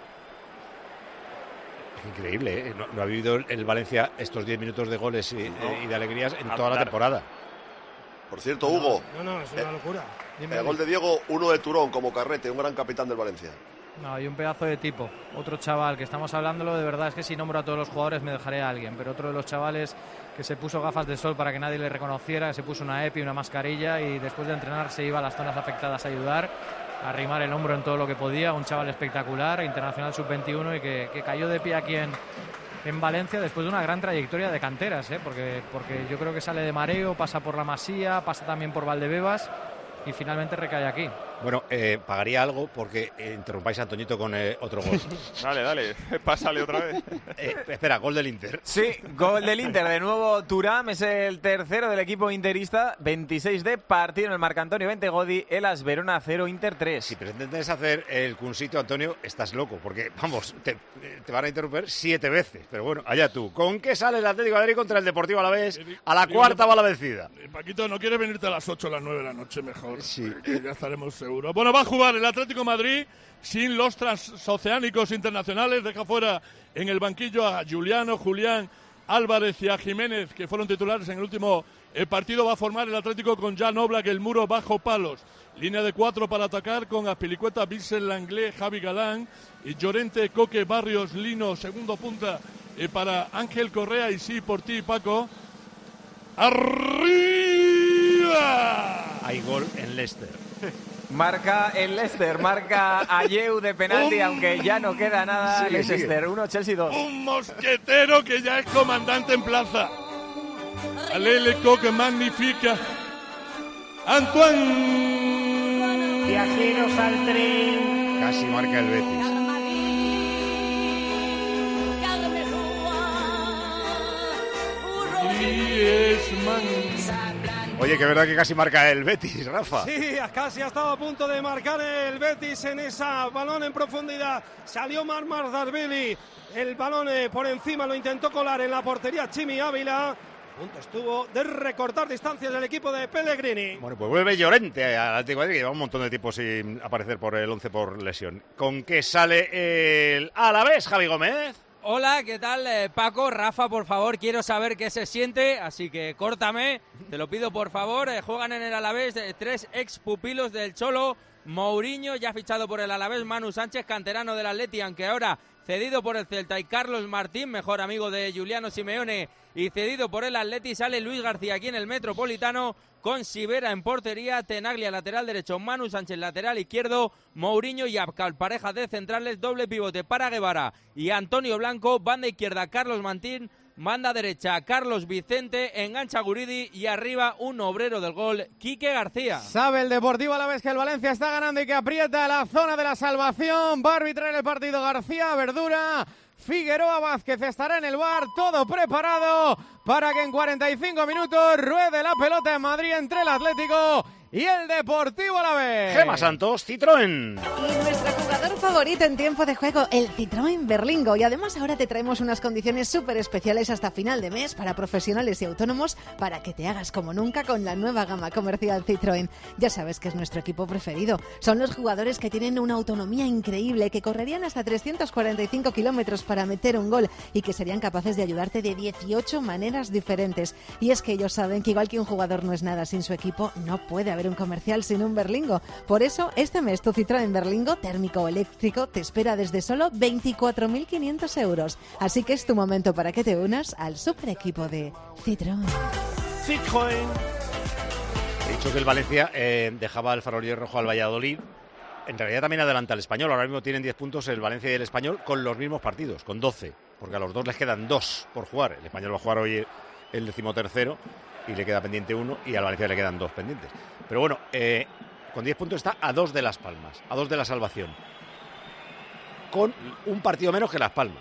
Increíble, ¿eh? No, no ha vivido el Valencia estos diez minutos de goles y, no. y de alegrías en toda la temporada. Por cierto, Hugo. No, no, es una eh, locura. Dime, el gol de Diego, uno de Turón como Carrete, un gran capitán del Valencia. No, y un pedazo de tipo. Otro chaval que estamos hablándolo, de verdad es que si nombro a todos los jugadores me dejaré a alguien. Pero otro de los chavales que se puso gafas de sol para que nadie le reconociera, que se puso una EPI, una mascarilla y después de entrenar se iba a las zonas afectadas a ayudar, a arrimar el hombro en todo lo que podía. Un chaval espectacular, internacional sub veintiuno y que, que cayó de pie aquí en, en Valencia después de una gran trayectoria de canteras, ¿eh? porque, porque yo creo que sale de Mareo, pasa por la Masía, pasa también por Valdebebas y finalmente recae aquí. Bueno, eh, pagaría algo porque eh, interrumpáis a Antoñito con eh, otro gol. Dale, dale, pásale otra vez. eh, espera, gol del Inter. Sí, gol del Inter. De nuevo Thuram es el tercero del equipo interista. veintiséis de partido en el Marcantonio veinte Godi. Elas Verona cero, Inter tres. Si pretendes hacer el cunsito, Antonio, estás loco. Porque, vamos, te, te van a interrumpir siete veces. Pero bueno, allá tú. ¿Con qué sale el Atlético de Madrid contra el Deportivo Alavés? A la cuarta va la vencida. Paquito, ¿no quieres venirte a las ocho o las nueve de la noche mejor? Sí. Ya estaremos seguros. Bueno, va a jugar el Atlético de Madrid sin los transoceánicos internacionales. Deja fuera en el banquillo a Juliano, Julián Álvarez y a Jiménez, que fueron titulares en el último eh, partido. Va a formar el Atlético con Jan Oblak, el muro bajo palos. Línea de cuatro para atacar con Azpilicueta, Vincent Langlais, Javi Galán y Llorente, Coque, Barrios, Lino. Segundo punta eh, para Ángel Correa. Y sí, por ti, Paco. ¡Arriba! Hay gol en Leicester. Marca el Leicester, marca Ayew de penalti, un... aunque ya no queda nada. Sigue, Leicester uno, Chelsea dos. Un mosquetero que ya es comandante en plaza. Alele Coque magnifica. Antoine. Viajeros al tren. Casi marca el Betis. Oye, que verdad que casi marca el Betis, Rafa. Sí, casi ha estado a punto de marcar el Betis en esa balón en profundidad. Salió Marmar Darvili. El balón por encima lo intentó colar en la portería Chimi Ávila. punto estuvo de recortar distancias del equipo de Pellegrini. Bueno, pues vuelve Llorente al Atlético de Madrid, que lleva un montón de tiempo sin aparecer por el once por lesión. ¿Con qué sale el Alavés, Javi Gómez? Hola, ¿qué tal, eh, Paco? Rafa, por favor, quiero saber qué se siente, así que córtame, te lo pido por favor. Eh, juegan en el Alavés eh, tres ex pupilos del Cholo. Mourinho, ya fichado por el Alavés, Manu Sánchez, canterano del Atleti, aunque ahora cedido por el Celta, y Carlos Martín, mejor amigo de Giuliano Simeone, y cedido por el Atleti. Sale Luis García aquí en el Metropolitano, con Sivera en portería, Tenaglia lateral derecho, Manu Sánchez lateral izquierdo, Mourinho y Abcal, pareja de centrales, doble pivote para Guevara y Antonio Blanco, banda izquierda Carlos Martín, banda derecha Carlos Vicente, engancha Guridi y arriba un obrero del gol, Quique García. Sabe el Deportivo a la vez que el Valencia está ganando y que aprieta la zona de la salvación. Va a arbitrar el partido García Verdura. Figueroa Vázquez estará en el V A R, todo preparado para que en cuarenta y cinco minutos ruede la pelota en Madrid entre el Atlético y el Deportivo Alavés. Gemma Santos, Citroën. Y nuestro jugador favorito en tiempo de juego, el Citroën Berlingo. Y además ahora te traemos unas condiciones súper especiales hasta final de mes para profesionales y autónomos, para que te hagas como nunca con la nueva gama comercial Citroën. Ya sabes que es nuestro equipo preferido. Son los jugadores que tienen una autonomía increíble, que correrían hasta trescientos cuarenta y cinco kilómetros para meter un gol y que serían capaces de ayudarte de dieciocho maneras diferentes. Y es que ellos saben que igual que un jugador no es nada sin su equipo, no puede haber un comercial sin un Berlingo. Por eso, este mes tu Citroën Berlingo térmico o eléctrico te espera desde solo veinticuatro mil quinientos euros. Así que es tu momento para que te unas al super equipo de Citroën. Citroën. He dicho que el Valencia eh, dejaba el farolillo rojo al Valladolid. En realidad también adelanta el Español. Ahora mismo tienen diez puntos el Valencia y el Español con los mismos partidos, con doce. Porque a los dos les quedan dos por jugar. El Español va a jugar hoy el decimotercero y le queda pendiente uno, y al Valencia le quedan dos pendientes. Pero bueno, eh, con diez puntos está a dos de Las Palmas, a dos de la salvación, con un partido menos que Las Palmas.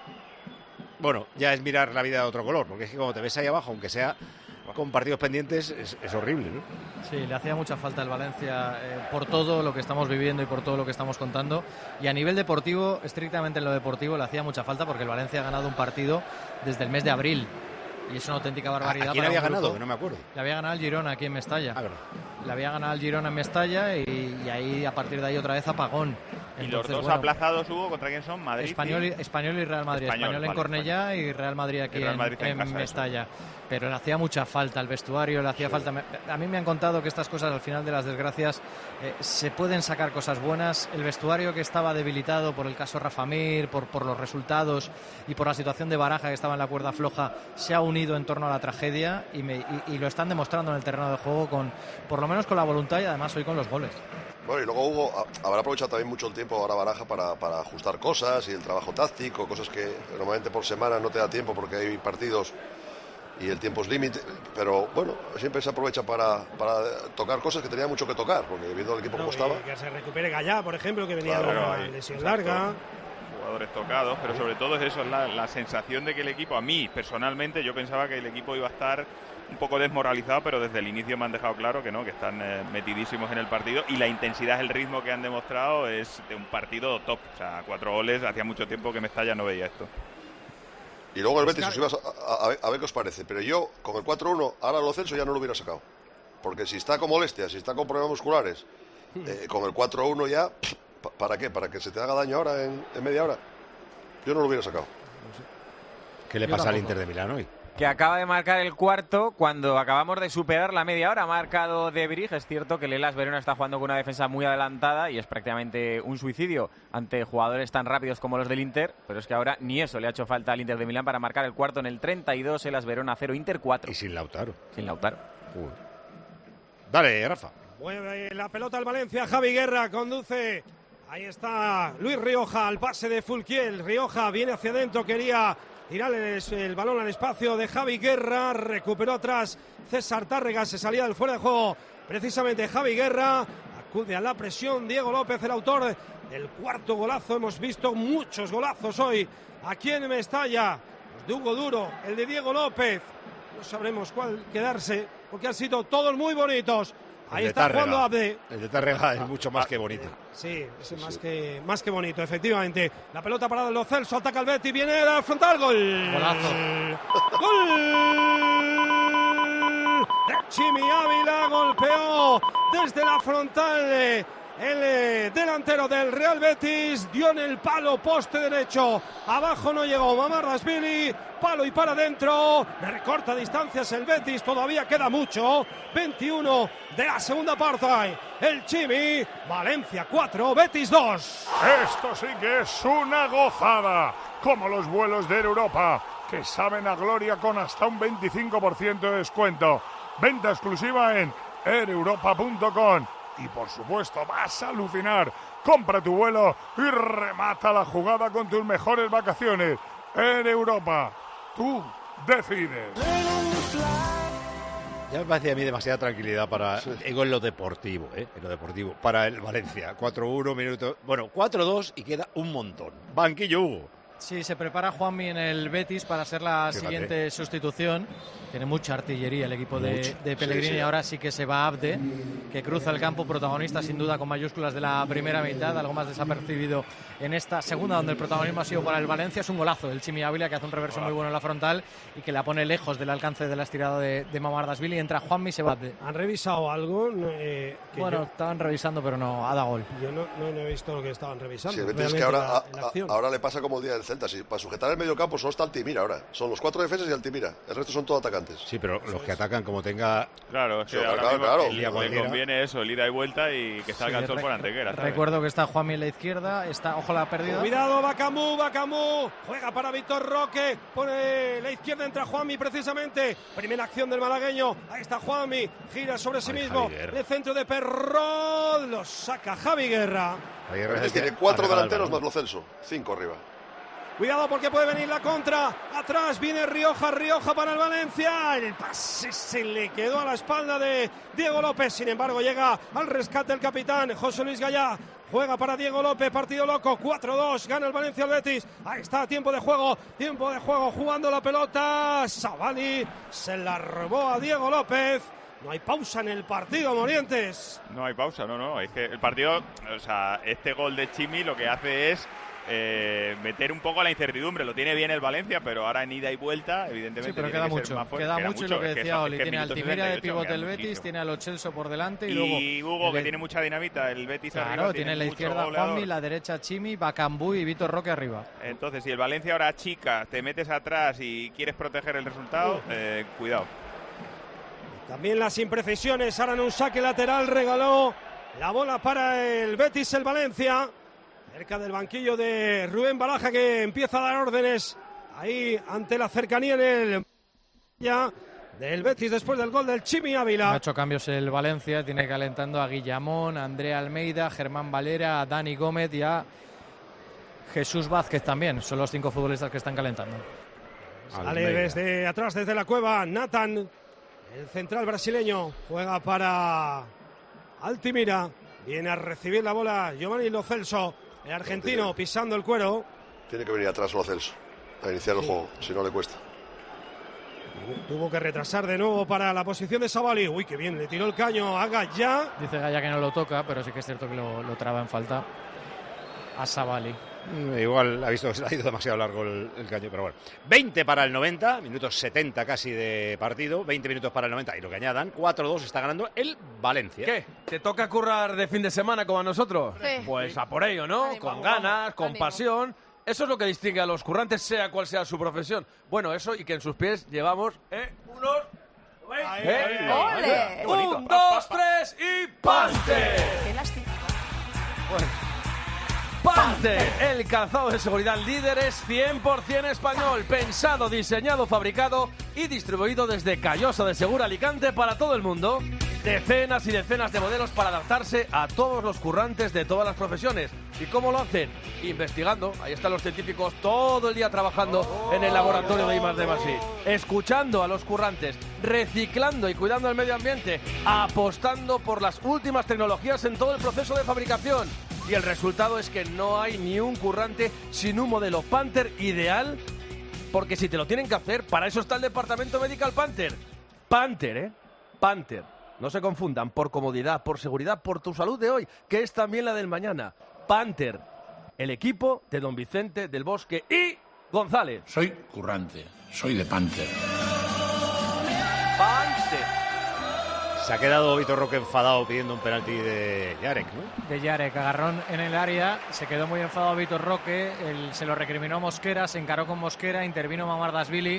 Bueno, ya es mirar la vida de otro color, porque es que como te ves ahí abajo, aunque sea con partidos pendientes, es, es horrible, ¿no? Sí, le hacía mucha falta al Valencia eh, por todo lo que estamos viviendo y por todo lo que estamos contando. Y a nivel deportivo, estrictamente en lo deportivo, le hacía mucha falta porque el Valencia ha ganado un partido desde el mes de abril. Y es una auténtica barbaridad. ¿A quién había ganado? Que no me acuerdo. Le había ganado el Girona aquí en Mestalla. Ah, verdad. Le había ganado el Girona en Mestalla y, y ahí, a partir de ahí, otra vez apagón. Y Entonces, los dos bueno, aplazados, Hugo, ¿contra quién son? Madrid. Español y, Español y Real Madrid. Español, Español en vale, Cornellá Español. y Real Madrid aquí Real Madrid en, en en casa, Mestalla. eso. Pero le hacía mucha falta al vestuario, le hacía sí. falta... A mí me han contado que estas cosas, al final de las desgracias, eh, se pueden sacar cosas buenas. El vestuario, que estaba debilitado por el caso Rafa Mir, por, por los resultados y por la situación de Baraja, que estaba en la cuerda floja, se ha unido en torno a la tragedia y, me, y, y lo están demostrando en el terreno de juego, con, por lo menos con la voluntad y además hoy con los goles. Bueno, y luego Hugo habrá aprovechado también mucho el tiempo ahora Baraja para, para ajustar cosas y el trabajo táctico, cosas que normalmente por semana no te da tiempo porque hay partidos y el tiempo es límite, pero bueno, siempre se aprovecha para, para tocar cosas que tenía mucho que tocar, porque viendo el equipo no, como estaba... Que se recupere Gallá, por ejemplo, que venía claro, de una hay, lesión exacto. larga. Jugadores tocados, pero sobre todo es eso, es la, la sensación de que el equipo, a mí personalmente, yo pensaba que el equipo iba a estar un poco desmoralizado, pero desde el inicio me han dejado claro que no, que están eh, metidísimos en el partido, y la intensidad, el ritmo que han demostrado es de un partido top. O sea, cuatro goles, hacía mucho tiempo que Mestalla no veía esto. Y luego el Betis, os ibas a, a, a, ver, a ver qué os parece, pero yo con el cuatro uno ahora lo censo ya no lo hubiera sacado, porque si está con molestias, si está con problemas musculares, eh, con el cuatro uno ya, ¿para qué? ¿Para que se te haga daño ahora en, en media hora? Yo no lo hubiera sacado. ¿Qué le pasa al Inter de Milán hoy? Que acaba de marcar el cuarto cuando acabamos de superar la media hora. Ha marcado De Vrij. Es cierto que el Hellas Verona está jugando con una defensa muy adelantada y es prácticamente un suicidio ante jugadores tan rápidos como los del Inter, pero es que ahora ni eso le ha hecho falta al Inter de Milán para marcar el cuarto en el treinta y dos. Hellas Verona cero, Inter cuatro. Y sin Lautaro. Sin Lautaro. Uy. Dale, Rafa. Mueve la pelota al Valencia, Javi Guerra conduce. Ahí está Luis Rioja al pase de Fulquiel. Rioja viene hacia adentro, quería tirar el, el balón al espacio de Javi Guerra. Recuperó atrás César Tárrega, se salía del fuera de juego. Precisamente Javi Guerra acude a la presión. Diego López, el autor del cuarto golazo. Hemos visto muchos golazos hoy aquí en Mestalla. Los de Hugo Duro, el de Diego López. No sabremos cuál quedarse porque han sido todos muy bonitos. Ahí está jugando Abde. El de Tárrega es mucho más que bonito. Sí, es sí, más, sí. Que, más que bonito, efectivamente. La pelota parada de Lo Celso, ataca el Betis, viene al frontal, gol. Golazo. ¡Gol! Chimi Ávila golpeó desde la frontal. El eh, delantero del Real Betis dio en el palo, poste derecho. Abajo no llegó Mamardashvili. Palo y para adentro. Recorta distancias el Betis. Todavía queda mucho. veintiuno de la segunda parte. El Chimi. Valencia cuatro, Betis dos. Esto sí que es una gozada. Como los vuelos de Europa, que saben a gloria con hasta un veinticinco por ciento de descuento. Venta exclusiva en air europa punto com. Y por supuesto vas a alucinar. Compra tu vuelo y remata la jugada con tus mejores vacaciones. En Europa, tú decides. Ya me parecía a mí demasiada tranquilidad para, sí. Digo, en lo deportivo, ¿eh? En lo deportivo, para el Valencia. cuatro uno minutos, bueno, cuatro dos y queda un montón. Banquillo, Hugo. Sí, se prepara Juanmi en el Betis para ser la Fíjate. siguiente sustitución. Tiene mucha artillería el equipo de, de Pellegrini. Sí, sí. Ahora sí que se va Abde, que cruza el campo, protagonista sin duda con mayúsculas de la primera mitad, algo más desapercibido en esta segunda, donde el protagonismo ha sido para el Valencia. Es un golazo el Chimi Ávila, que hace un reverso muy bueno en la frontal y que la pone lejos del alcance de la estirada de, de Mamardashvili. Entra Juanmi y se va Abde. ¿Han revisado algo? Eh, que bueno, yo... estaban revisando, pero no, ha dado gol. Yo no, no, no he visto lo que estaban revisando. Sí, el Betis es que ahora, a, a, ahora le pasa como el día del Celta. Si para sujetar el medio campo solo está Altimira ahora. Son los cuatro defensas y Altimira. El resto son todos atacantes. Sí, pero los que atacan como tenga... Claro, es que sí, ahora claro, mismo claro. le, le conviene eso, el ida y vuelta y que salga sí, el sol por Antequera. ¿sabes? Recuerdo que está Juanmi en la izquierda, está, ojo la pérdida. Cuidado, Bacamú, Bacamú, juega para Víctor Roque, pone la izquierda, entra Juanmi precisamente. Primera acción del malagueño, ahí está Juanmi, gira sobre sí Ay, mismo, Javi el centro de Perrol, lo saca Javi Guerra. Javi Guerra tiene cuatro delanteros más Lo Celso, cinco arriba. Cuidado porque puede venir la contra. Atrás viene Rioja, Rioja para el Valencia. El pase se le quedó a la espalda de Diego López. Sin embargo, llega al rescate el capitán José Luis Gallá. Juega para Diego López, partido loco, cuatro dos, gana el Valencia al Betis. Ahí está, tiempo de juego, tiempo de juego, jugando la pelota. Savali se la robó a Diego López. No hay pausa en el partido, Morientes. No hay pausa, no, no. Es que el partido, o sea, este gol de Chimi lo que hace es eh, meter un poco la incertidumbre. Lo tiene bien el Valencia, pero ahora en ida y vuelta, evidentemente. Sí, pero tiene queda que ser mucho. más fuerte. Queda, queda mucho, mucho lo que decía es que, Oli. es que Tiene Altimira de pivote el Betis, muchísimo. tiene a Lo Celso por delante. Y, y luego Hugo, que el... tiene mucha dinamita. El Betis claro, arriba. tiene en la mucho izquierda goleador. Juanmi, la derecha Chimi, Bacambú y Víctor Roque arriba. Entonces, si el Valencia ahora chica, te metes atrás y quieres proteger el resultado, eh, cuidado. También las imprecisiones, ahora en un saque lateral regaló la bola para el Betis, el Valencia, cerca del banquillo de Rubén Baraja, que empieza a dar órdenes ahí ante la cercanía en el ya del Betis después del gol del Chimi Ávila. Ha hecho cambios el Valencia, tiene calentando a Guillamón, a Andrea Almeida, Germán Valera, a Dani Gómez y a Jesús Vázquez también. Son los cinco futbolistas que están calentando. Sale desde atrás, desde la cueva, Nathan. El central brasileño juega para Altimira. Viene a recibir la bola Giovanni Lo Celso, el argentino, tiene, pisando el cuero. Tiene que venir atrás Lo Celso a iniciar sí. el juego, si no le cuesta. Tuvo que retrasar de nuevo para la posición de Savali. Uy, qué bien, le tiró el caño a Gallá. Dice Gallá que no lo toca, pero sí que es cierto que lo, lo traba en falta a Savali. Igual ha visto que se le ha ido demasiado largo el, el caño, pero bueno. veinte para el noventa, minutos setenta casi de partido, veinte minutos para el noventa y lo que añadan, cuatro dos está ganando el Valencia. ¿Qué? ¿Te toca currar de fin de semana como a nosotros? Sí. Pues a por ello, ¿no? Ánimo, con vamos, ganas, con ánimo. pasión. Eso es lo que distingue a los currantes, sea cual sea su profesión. Bueno, eso y que en sus pies llevamos ¿eh? unos... Ahí, ¿eh? ahí, ¡Ole! Qué bonito. Un, dos, tres y ¡pante! ¡Qué lástima! Bueno. Pante, el calzado de seguridad líder es cien por ciento español, pensado, diseñado, fabricado y distribuido desde Callosa de Segura Alicante para todo el mundo. Decenas y decenas de modelos para adaptarse a todos los currantes de todas las profesiones. ¿Y cómo lo hacen? Investigando. Ahí están los científicos todo el día trabajando en el laboratorio de I más D más I. Escuchando a los currantes, reciclando y cuidando el medio ambiente, apostando por las últimas tecnologías en todo el proceso de fabricación. Y el resultado es que no hay ni un currante sin un modelo Panther ideal, porque si te lo tienen que hacer, para eso está el departamento Medical Panther. Panther, ¿eh? Panther. No se confundan, por comodidad, por seguridad, por tu salud de hoy, que es también la del mañana. Panther, el equipo de don Vicente del Bosque y González. Soy currante, soy de Panther. Panther. Se ha quedado Vitor Roque enfadado pidiendo un penalti de Yarek, ¿no? De Yarek, agarrón en el área, se quedó muy enfadado Vitor Roque, él, se lo recriminó Mosquera, se encaró con Mosquera, intervino Mamardashvili.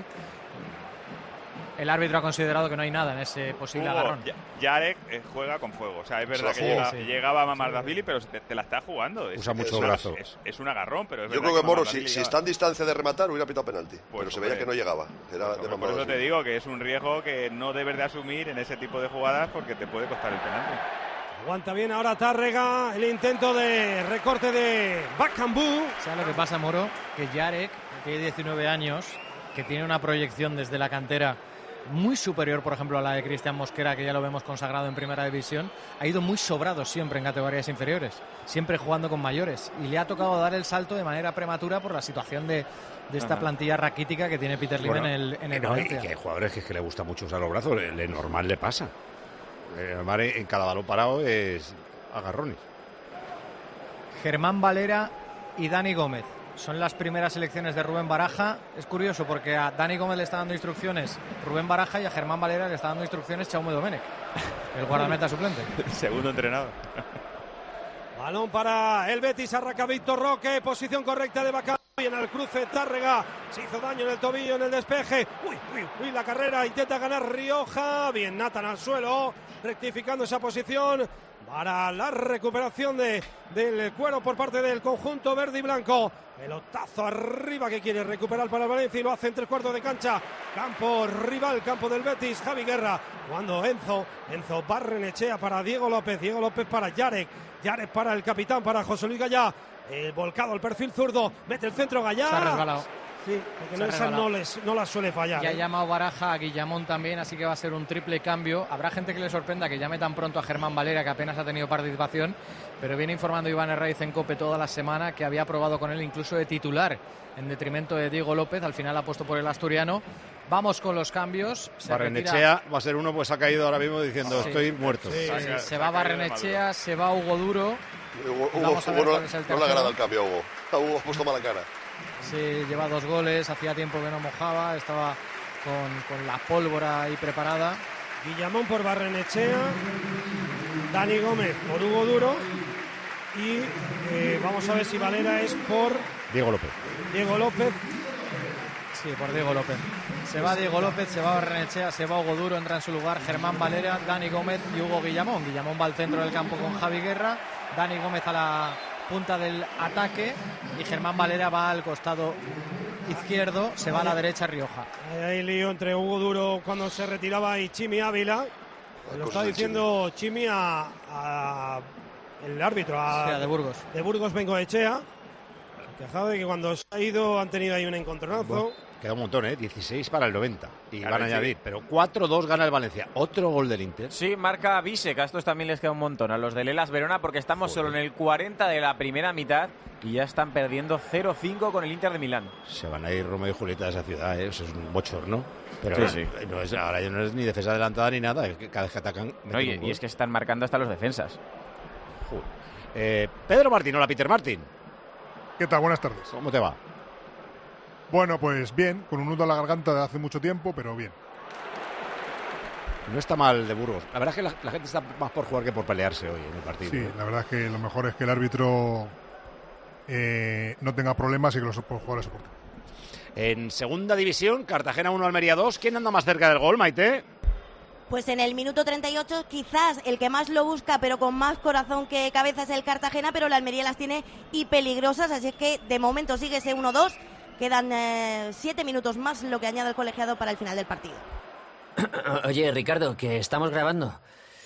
El árbitro ha considerado que no hay nada en ese posible Hugo, agarrón. Yarek eh, juega con fuego. O sea, es verdad que jugó, llega, sí. llegaba Mamardashvili, pero te, te la está jugando. Es, Usa mucho es, brazo. Es, es un agarrón, pero es Yo verdad creo que Moro, si, Mamardashvili si llegaba. está en distancia de rematar, hubiera pitado penalti. Pues, pero se veía hombre, que no llegaba. Era pues, de hombre, por eso te digo que es un riesgo que no debes de asumir en ese tipo de jugadas porque te puede costar el penalti. Aguanta bien ahora Tárrega, el intento de recorte de Bakambu. ¿Sabes lo que pasa, Moro? Que Yarek, que tiene diecinueve años, que tiene una proyección desde la cantera muy superior, por ejemplo, a la de Cristian Mosquera, que ya lo vemos consagrado en Primera División, ha ido muy sobrado siempre en categorías inferiores, siempre jugando con mayores, y le ha tocado dar el salto de manera prematura por la situación de, de esta Ajá. plantilla raquítica que tiene Peter Lim Bueno, en el, en el no, y Valencia. que hay jugadores que, es que le gusta mucho usar los brazos, le, le normal le pasa. Le normal en cada balón parado es agarrones. Germán Valera y Dani Gómez. Son las primeras elecciones de Rubén Baraja. Es curioso porque a Dani Gómez le está dando instrucciones Rubén Baraja y a Germán Valera le está dando instrucciones Chaume Domenech, el guardameta suplente. Segundo entrenador. Balón para el Betis, arranca Víctor Roque, posición correcta de Bacalao. Y en el cruce Tárrega se hizo daño en el tobillo, en el despeje. Uy, uy, uy, la carrera, intenta ganar Rioja. Bien, Nathan al suelo, rectificando esa posición para la recuperación de, del cuero por parte del conjunto verde y blanco. Pelotazo arriba que quiere recuperar para el Valencia y lo hace en tres cuartos de cancha. Campo rival, campo del Betis, Javi Guerra. Cuando Enzo, Enzo Barrenechea para Diego López, Diego López para Yarek, Yarek para el capitán, para José Luis Gallá. El volcado al perfil zurdo, mete el centro Gallá. Se ha resbalado. Sí, porque Se no, ha esa resbalado. no, les, no la suele fallar. Ya ha ¿eh? llamado Baraja a Guillamón también, así que va a ser un triple cambio. Habrá gente que le sorprenda que llame tan pronto a Germán Valera, que apenas ha tenido participación, pero viene informando Iván Herraiz en COPE toda la semana que había probado con él incluso de titular, en detrimento de Diego López. Al final ha puesto por el asturiano. Vamos con los cambios. Se Barrenechea retira... va a ser uno, pues ha caído ahora mismo diciendo Sí. estoy muerto. Sí, sí, sí. Se va Barrenechea, se va Hugo Duro. Hugo, Hugo, Vamos a ver Hugo cuál no, es el no le tercero. agrada el cambio a Hugo. A Hugo ha puesto mala cara. Sí, lleva dos goles, hacía tiempo que no mojaba, estaba con, con la pólvora ahí preparada. Guillamón por Barrenechea, Dani Gómez por Hugo Duro y eh, vamos a ver si Valera es por Diego López. Diego López. Sí, por Diego López. Se va Diego López, se va Barrenechea, se va Hugo Duro, entra en su lugar Germán Valera, Dani Gómez y Hugo Guillamón. Guillamón va al centro del campo con Javi Guerra, Dani Gómez a la punta del ataque y Germán Valera va al costado izquierdo, se va a la derecha Rioja. Hay lío entre Hugo Duro cuando se retiraba y Chimi Ávila. Lo está diciendo Chimi a, a el árbitro, a, Sí, a de Burgos. de Burgos Bengoechea. Quejado de que cuando se ha ido han tenido ahí un encontronazo. Queda un montón, ¿eh? dieciséis para el noventa. Y Claro, van a sí. añadir. Pero cuatro dos gana el Valencia. Otro gol del Inter. Sí, marca Visek, a estos también les queda un montón, a los del Elas Verona, porque estamos solo en el cuarenta de la primera mitad y ya están perdiendo cero cinco con el Inter de Milán. Se van a ir Romeo y Julieta de esa ciudad, ¿eh? Eso es un bochorno. Pero Sí, no, no es, ahora ya no es ni defensa adelantada ni nada. Es que cada vez que atacan. No, meten y, un gol. y es que están marcando hasta los defensas. Eh, Pedro Martín, hola Peter Martín. ¿Qué tal? Buenas tardes. ¿Cómo te va? Bueno, pues bien, con un nudo en la garganta de hace mucho tiempo, pero bien. No está mal de Burgos. La verdad es que la, la gente está más por jugar que por pelearse hoy en el partido. Sí, ¿eh? la verdad es que lo mejor es que el árbitro eh, no tenga problemas y que los jugadores soporten. En segunda división, Cartagena uno, Almería dos. ¿Quién anda más cerca del gol, Maite? Pues en el minuto treinta y ocho quizás el que más lo busca, pero con más corazón que cabeza es el Cartagena, pero la Almería las tiene y peligrosas, así que de momento sigue ese uno dos. Quedan eh, siete minutos más, lo que añade el colegiado para el final del partido. Oye, Ricardo, que estamos grabando.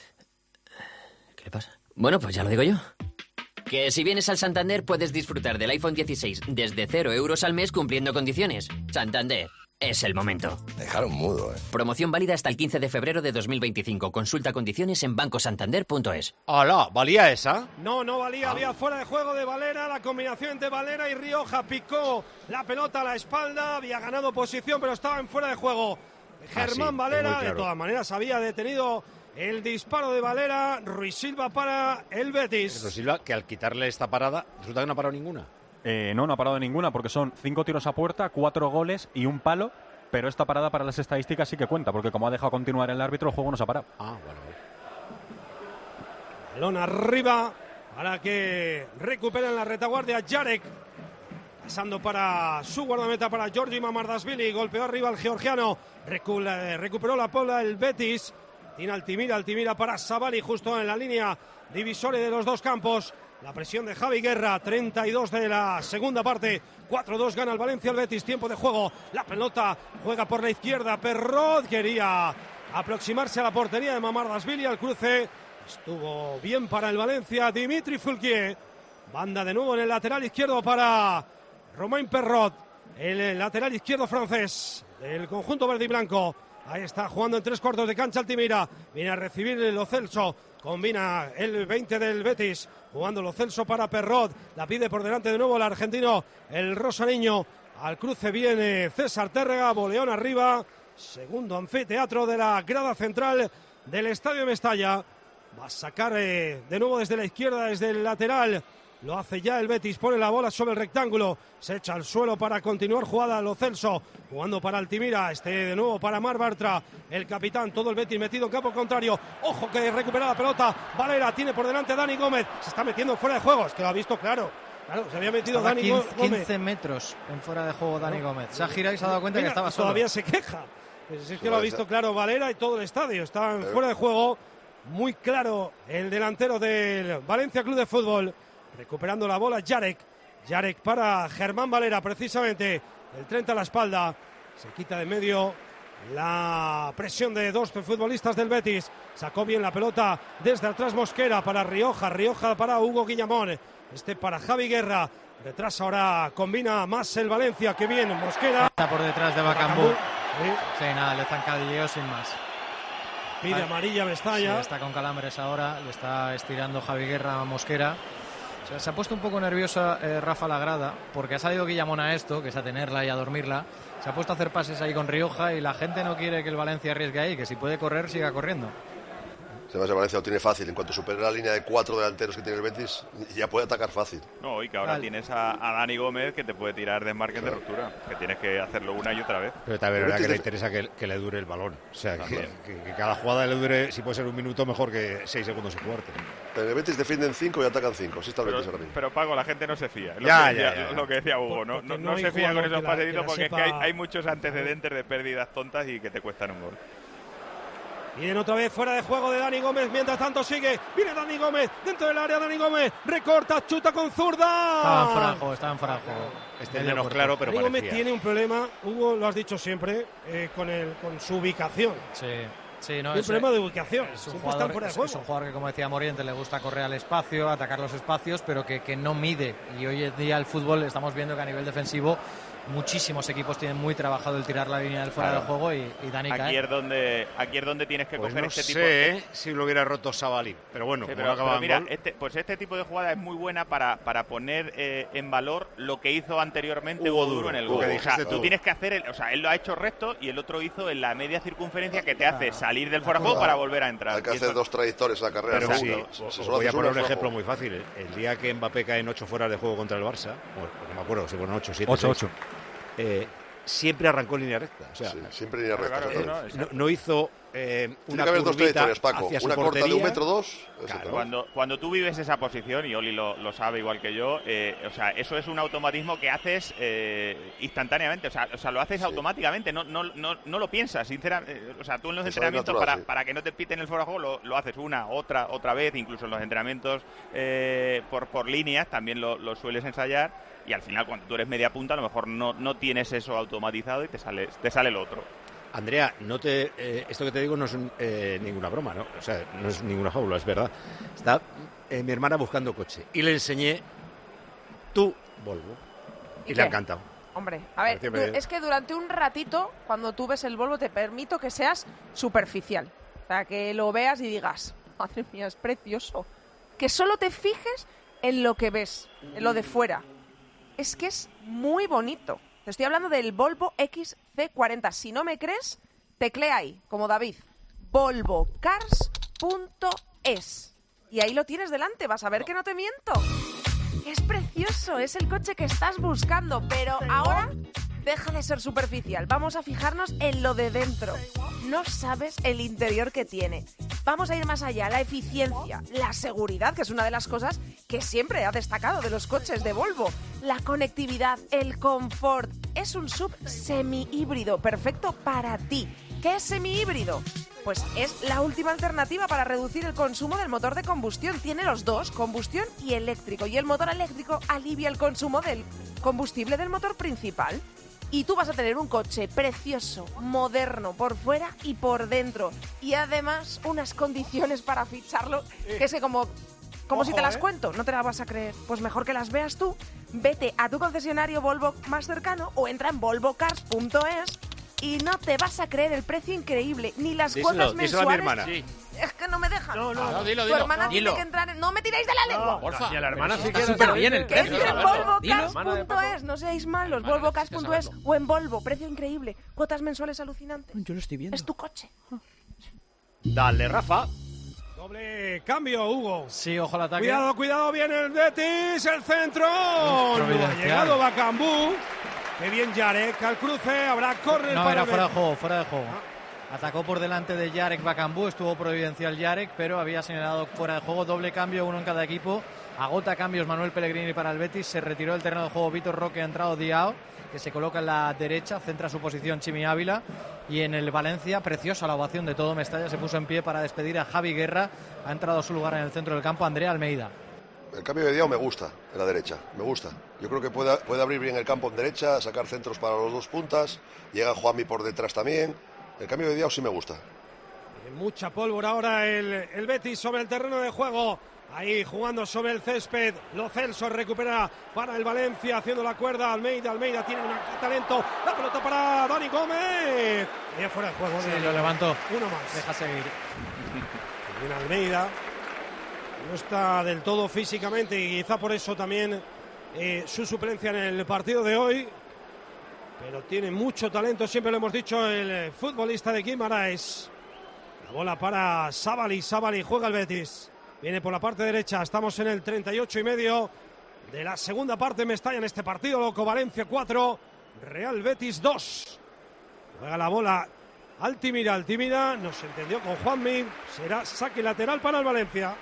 ¿Qué le pasa? Bueno, pues ya lo digo yo. Que si vienes al Santander puedes disfrutar del iPhone dieciséis desde cero euros al mes cumpliendo condiciones. Santander, es el momento. Dejaron mudo, ¿eh? Promoción válida hasta el quince de febrero de dos mil veinticinco. Consulta condiciones en banco santander punto es. ¡Hala! ¿Valía esa? No, no valía, Ah. había fuera de juego de Valera, la combinación entre Valera y Rioja, picó la pelota a la espalda, había ganado posición, pero estaba en fuera de juego. Germán Ah, sí, es Valera, muy claro. de todas maneras, había detenido el disparo de Valera. Ruiz Silva para el Betis. Ruiz Silva, que al quitarle esta parada, resulta que no ha parado ninguna. Eh, no, no ha parado ninguna, porque son cinco tiros a puerta, cuatro goles y un palo. Pero esta parada para las estadísticas sí que cuenta, porque como ha dejado continuar el árbitro, el juego no se ha parado. Ah, bueno. Balón arriba para que recuperen la retaguardia Jarek. Pasando para su guardameta, para Georgi Mamardashvili. Golpeó arriba al georgiano. Recu recuperó la bola el Betis. Tiene Altimira, Altimira para Savali, justo en la línea divisoria de los dos campos. La presión de Javi Guerra, treinta y dos de la segunda parte. cuatro dos gana el Valencia el Betis. Tiempo de juego. La pelota juega por la izquierda. Perrot quería aproximarse a la portería de Mamardashvili. Al cruce estuvo bien para el Valencia. Dimitri Foulquier. Banda de nuevo en el lateral izquierdo para Romain Perrot. El lateral izquierdo francés del conjunto verde y blanco. Ahí está jugando en tres cuartos de cancha Altimira. Viene a recibir Lo Celso. Combina el veinte del Betis. Jugando Lo Celso para Perrot. La pide por delante de nuevo el argentino, el rosaniño. Al cruce viene César Térrega. Boleón arriba. Segundo anfiteatro de la grada central del Estadio Mestalla. Va a sacar eh, de nuevo desde la izquierda, desde el lateral. Lo hace ya el Betis, pone la bola sobre el rectángulo, se echa al suelo para continuar jugada Lo Celso, jugando para Altimira, este de nuevo para Mar Bartra, el capitán, todo el Betis metido en campo contrario, ojo que recupera la pelota, Valera tiene por delante a Dani Gómez, se está metiendo fuera de juego, es que lo ha visto claro, claro, se había metido estaba Dani quince, Gómez. quince metros en fuera de juego Dani Gómez, se ha girado y se ha dado cuenta Mira, que estaba solo. Todavía se queja, pues es que lo ha visto claro Valera y todo el estadio, está en fuera de juego, muy claro el delantero del Valencia Club de Fútbol. Recuperando la bola Jarek. Jarek para Germán Valera, precisamente. El treinta a la espalda. Se quita de medio la presión de dos futbolistas del Betis. Sacó bien la pelota desde atrás Mosquera para Rioja. Rioja para Hugo Guillamón. Este para Javi Guerra. Detrás ahora combina más el Valencia. Que bien Mosquera. Está por detrás de Bacambú. Sí. sí, nada, le zancadilleo sin más. Pide amarilla Mestalla. Sí, está con calambres ahora. Le está estirando Javi Guerra a Mosquera. O sea, se ha puesto un poco nerviosa eh, Rafa Lagrada porque ha salido Guillamón a esto, que es a tenerla y a dormirla. Se ha puesto a hacer pases ahí con Rioja y la gente no quiere que el Valencia arriesgue ahí, que si puede correr, siga corriendo. Además, el Valencia lo tiene fácil. En cuanto supere la línea de cuatro delanteros que tiene el Betis, ya puede atacar fácil. No, y que ahora Al... tienes a, a Dani Gómez que te puede tirar desmarques claro. de ruptura. Que tienes que hacerlo una y otra vez. Pero también es verdad que le interesa que, que le dure el balón. O sea, que, que, que cada jugada le dure, si puede ser un minuto, mejor que seis segundos y cuarto. En el Betis defienden cinco y atacan cinco. Así está el Betis ahora mismo. Pero, Paco, la gente no se fía. Es ya, lo, que ya, decía, ya, ya. lo que decía Hugo. No, no, no, no se fía con esos pasecitos porque sepa... es que hay, hay muchos antecedentes de pérdidas tontas y que te cuestan un gol. Vienen otra vez fuera de juego de Dani Gómez. Mientras tanto sigue. Viene Dani Gómez. Dentro del área Dani Gómez. Recorta, chuta con zurda. Estaba en frajo, estaba en frajo. Este es menos claro, pero Dani parecía. Gómez tiene un problema, Hugo, lo has dicho siempre, eh, con, el, con su ubicación. Sí. Sí, no, un es, problema de ubicación. Es un, jugador, fuera de es, juego. es un jugador que, como decía Moriente, le gusta correr al espacio, atacar los espacios, pero que, que no mide. Y hoy en día el fútbol estamos viendo que a nivel defensivo muchísimos equipos tienen muy trabajado el tirar la línea del fuera claro. de juego y, y Dani aquí cae. Es donde, aquí es donde tienes que pues coger no este sé, tipo de... ¿eh? Si lo hubiera roto Savali, pero bueno, sí, como pero, no acaba pero mira, gol... este, pues este tipo de jugada es muy buena para, para poner eh, en valor lo que hizo anteriormente Hugo Duro en el gol. O sea, tú, tú tienes que hacer, el, o sea, él lo ha hecho recto y el otro hizo en la media circunferencia que te hace salir del fuera de juego para volver a entrar. Hay que hacer eso... dos trayectorias en la carrera. Pero ¿no? sí, si, os, si os voy a poner un ejemplo juego. muy fácil. El día que Mbappé cae en ocho fueras de juego contra el Barça, bueno, no me acuerdo si fueron ocho, siete, ocho, ocho. Eh, siempre arrancó en línea recta. O sea, sí, siempre en línea recta. Claro, claro, no, no hizo eh, una Tiene que haber dos trayectorias, Paco. Hacia una su corta de un metro dos. Claro. Cuando, cuando tú vives esa posición, y Oli lo, lo sabe igual que yo, eh, o sea, eso es un automatismo que haces eh, instantáneamente. O sea, o sea, lo haces sí. automáticamente, no, no, no, no lo piensas, sinceramente. O sea, tú en los Eso entrenamientos, natural, para, sí. para que no te piten el fuera de juego, lo, lo haces una, otra, otra vez, incluso en los entrenamientos eh, por, por líneas, también lo, lo sueles ensayar. Y al final, cuando tú eres media punta, a lo mejor no, no tienes eso automatizado y te sale, te sale lo otro. Andrea, no te, eh, esto que te digo no es eh, ninguna broma, ¿no? O sea, no es ninguna fábula, es verdad. Está eh, mi hermana buscando coche y le enseñé tu Volvo y, ¿Y le ha encantado. Hombre, a ver, tú, es que durante un ratito, cuando tú ves el Volvo, te permito que seas superficial. O sea, que lo veas y digas, madre mía, es precioso. Que solo te fijes en lo que ves, en lo de fuera. Es que es muy bonito. Te estoy hablando del Volvo X C cuarenta. Si no me crees, teclea ahí, como David. volvo cars punto es. Y ahí lo tienes delante, vas a ver que no te miento. Es precioso, es el coche que estás buscando, pero ahora deja de ser superficial. Vamos a fijarnos en lo de dentro. No sabes el interior que tiene. Vamos a ir más allá, la eficiencia, la seguridad, que es una de las cosas que siempre ha destacado de los coches de Volvo. La conectividad, el confort. Es un sub semi-híbrido, perfecto para ti. ¿Qué es semi-híbrido? Pues es la última alternativa para reducir el consumo del motor de combustión. Tiene los dos, combustión y eléctrico. Y el motor eléctrico alivia el consumo del combustible del motor principal. Y tú vas a tener un coche precioso, moderno, por fuera y por dentro. Y además unas condiciones para ficharlo, que es que como, como si te las ¿eh? cuento, no te las vas a creer. Pues mejor que las veas tú. Vete a tu concesionario Volvo más cercano o entra en volvo cars punto es y no te vas a creer el precio increíble, ni las Díselo, cuotas díselo a mi mensuales. hermana. Sí. Es que no me dejan. No, no, no, dilo, Tu dilo. hermana No, tiene dilo. que entrar en... ¡No me tiráis de la lengua! Porfa. Y a la hermana sí Está que súper bien el Que precio. entre en Dilo. volvo Dilo. cars punto es, no seáis malos, volvo cars punto es o en Volvo, precio increíble, cuotas mensuales alucinantes. Yo lo estoy viendo. Es tu coche. Dale, Rafa. Doble cambio, Hugo. Sí, ojo al ataque. Cuidado, cuidado, viene el Betis, el centro. No ha providencial. llegado Bakambu. Qué bien Yarek al cruce, habrá córner No, para era el fuera de Betis. juego, fuera de juego. Atacó por delante de Yarek Bakambu, estuvo providencial Yarek, pero había señalado fuera de juego. Doble cambio, uno en cada equipo. Agota cambios Manuel Pellegrini para el Betis. Se retiró del terreno de juego Vitor Roque, ha entrado Diao, que se coloca en la derecha, centra su posición Chimi Ávila. Y en el Valencia, preciosa la ovación de todo Mestalla, se puso en pie para despedir a Javi Guerra. Ha entrado a su lugar en el centro del campo Andrea Almeida. El cambio de Diao me gusta en la derecha, me gusta. Yo creo que puede, puede abrir bien el campo en derecha, sacar centros para los dos puntas. Llega Juanmi por detrás también. El cambio de Diao sí me gusta. Mucha pólvora ahora el, el Betis sobre el terreno de juego. Ahí jugando sobre el césped. Lo Celso recupera para el Valencia, haciendo la cuerda. Almeida, Almeida tiene un talento. La pelota para Dani Gómez. Y fuera de juego. Sí, de- lo levantó. Uno más. Deja seguir. Bien Almeida. No está del todo físicamente y quizá por eso también eh, su suplencia en el partido de hoy. Pero tiene mucho talento, siempre lo hemos dicho, el eh, futbolista de Guimaraes. La bola para Sábali, Sábali juega el Betis. Viene por la parte derecha, estamos en el treinta y ocho y medio de la segunda parte. Mestalla en este partido, loco. Valencia cuatro, Real Betis dos. Juega la bola Altimira, Altimira, no se entendió con Juanmi. Será saque lateral para el Valencia.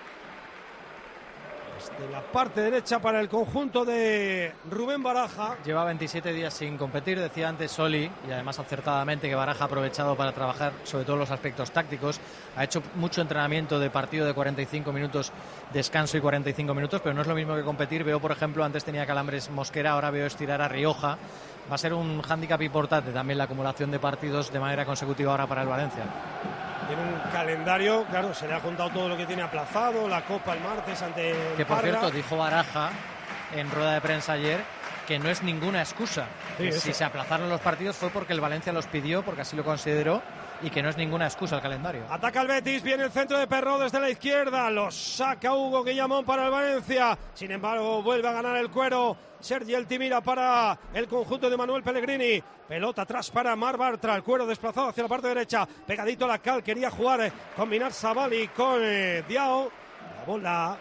Desde la parte derecha para el conjunto de Rubén Baraja. Lleva veintisiete días sin competir, decía antes Soli, y además acertadamente que Baraja ha aprovechado para trabajar sobre todo los aspectos tácticos. Ha hecho mucho entrenamiento de partido de cuarenta y cinco minutos, descanso y cuarenta y cinco minutos, pero no es lo mismo que competir. Veo, por ejemplo, antes tenía calambres Mosquera, ahora veo estirar a Rioja. Va a ser un hándicap importante también la acumulación de partidos de manera consecutiva ahora para el Valencia. Tiene un calendario, claro, se le ha juntado todo lo que tiene aplazado, la Copa el martes ante el Que por Parra. cierto dijo Baraja en rueda de prensa ayer que no es ninguna excusa. Sí, Que eso. si se aplazaron los partidos fue porque el Valencia los pidió, porque así lo consideró, y que no es ninguna excusa el calendario. Ataca el Betis, viene el centro de Perro desde la izquierda, lo saca Hugo Guillamón para el Valencia, sin embargo vuelve a ganar el cuero Sergi Altimira para el conjunto de Manuel Pellegrini, pelota atrás para Mar Bartra, el cuero desplazado hacia la parte derecha, pegadito a la cal, quería jugar, eh, combinar Savali con eh, Diao, la bola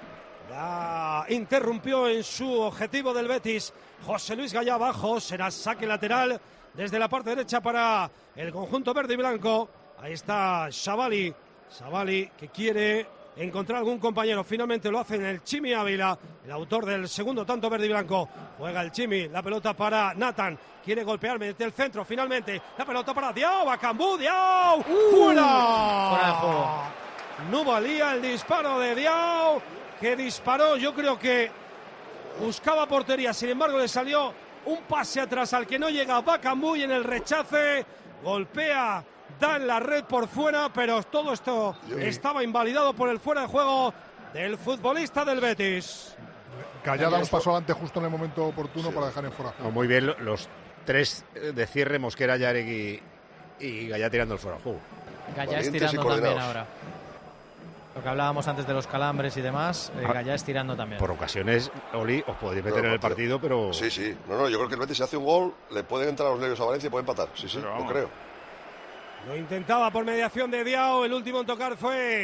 la interrumpió en su objetivo del Betis José Luis Gallá abajo, será saque lateral desde la parte derecha para el conjunto verde y blanco. Ahí está Savali, Savali que quiere encontrar algún compañero, finalmente lo hace en el Chimi Ávila, el autor del segundo tanto verde y blanco. Juega el Chimi, la pelota para Nathan, quiere golpear desde el centro, finalmente la pelota para Diao, Bakambu, Diao, ¡fuera! Fuera de juego. No valía el disparo de Diao, que disparó, yo creo que buscaba portería, sin embargo le salió un pase atrás al que no llega Bakambu y en el rechace golpea, da en la red por fuera, pero todo esto Sí. estaba invalidado por el fuera de juego del futbolista del Betis. Gallá un paso adelante justo en el momento oportuno para dejar en fuera. No, muy bien lo- los tres eh, de cierre, Mosquera, Yarek y, y Gallá tirando el fuera de juego. Gallá Valientes y estirando también coordinados. ahora. Lo que hablábamos antes de los calambres y demás, eh, Ah, Gallá estirando también. Por ocasiones, Oli, os podéis meter Pero, en el partido, pero... Sí, sí. No, no, yo creo que el Betis si hace un gol, le pueden entrar los nervios a Valencia y puede empatar. Sí, sí, Pero lo vamos. creo. Lo intentaba por mediación de Diao, el último en tocar fue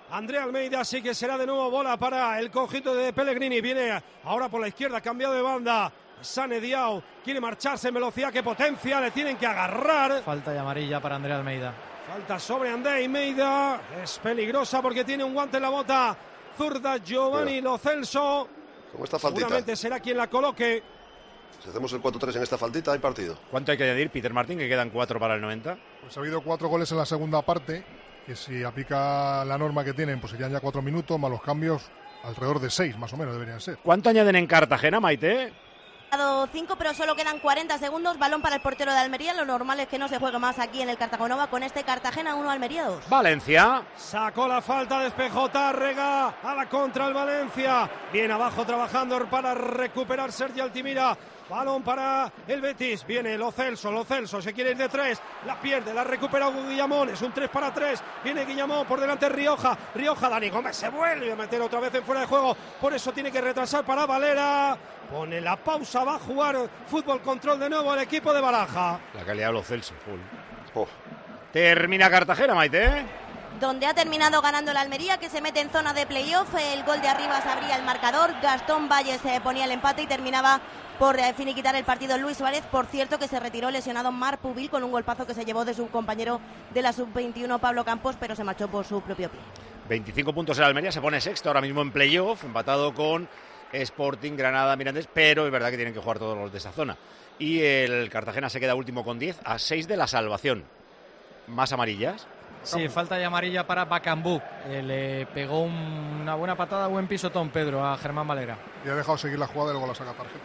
Andrea Almeida, sí que será de nuevo bola para el conjunto de Pellegrini. Viene ahora por la izquierda, cambiado de banda. Sane Diao quiere marcharse en velocidad, que potencia, le tienen que agarrar. Falta de amarilla para Andrea Almeida. Falta sobre Andrea Almeida, es peligrosa porque tiene un guante en la bota. Zurda Giovanni Lo Celso. Con esta faltita. Seguramente será quien la coloque. Si hacemos el cuatro tres en esta faltita, hay partido. ¿Cuánto hay que añadir, Peter Martín, que quedan cuatro para el noventa? Pues ha habido cuatro goles en la segunda parte, que si aplica la norma que tienen, pues serían ya cuatro minutos, más los cambios, alrededor de seis más o menos deberían ser. ¿Cuánto añaden en Cartagena, Maite? cinco, pero solo quedan cuarenta segundos. Balón para el portero de Almería. Lo normal es que no se juegue más aquí en el Cartagonova con este Cartagena uno, Almería dos. Valencia. Sacó la falta, despejó Tárrega. A la contra el Valencia. Bien abajo trabajando para recuperar Sergio Altimira. Balón para el Betis. Viene Lo Celso, Lo Celso se quiere ir de tres. La pierde, la recupera Guillamón. Es un tres para tres. Viene Guillamón por delante Rioja. Rioja, Dani Gómez se vuelve a meter otra vez en fuera de juego. Por eso tiene que retrasar para Valera. Pone la pausa, va a jugar fútbol control de nuevo el equipo de Baraja. La calidad de Lo Celso. Oh. Termina Cartagena, Maite. Donde ha terminado ganando la Almería, que se mete en zona de playoff. El gol de arriba se abría el marcador. Gastón Valles eh, ponía el empate y terminaba por eh, finiquitar el partido Luis Suárez. Por cierto, que se retiró lesionado Marc Pubil con un golpazo que se llevó de su compañero de la sub veintiuno, Pablo Campos, pero se marchó por su propio pie. veinticinco puntos en Almería, se pone sexto ahora mismo en playoff, empatado con Sporting, Granada, Mirandés, pero es verdad que tienen que jugar todos los de esa zona. Y el Cartagena se queda último con diez, a seis de la salvación. ¿Más amarillas? Sí, falta de amarilla para Bacambú. Eh, le pegó un, una buena patada, buen pisotón Pedro a Germán Valera. Y ha dejado seguir la jugada y luego la saca tarjeta.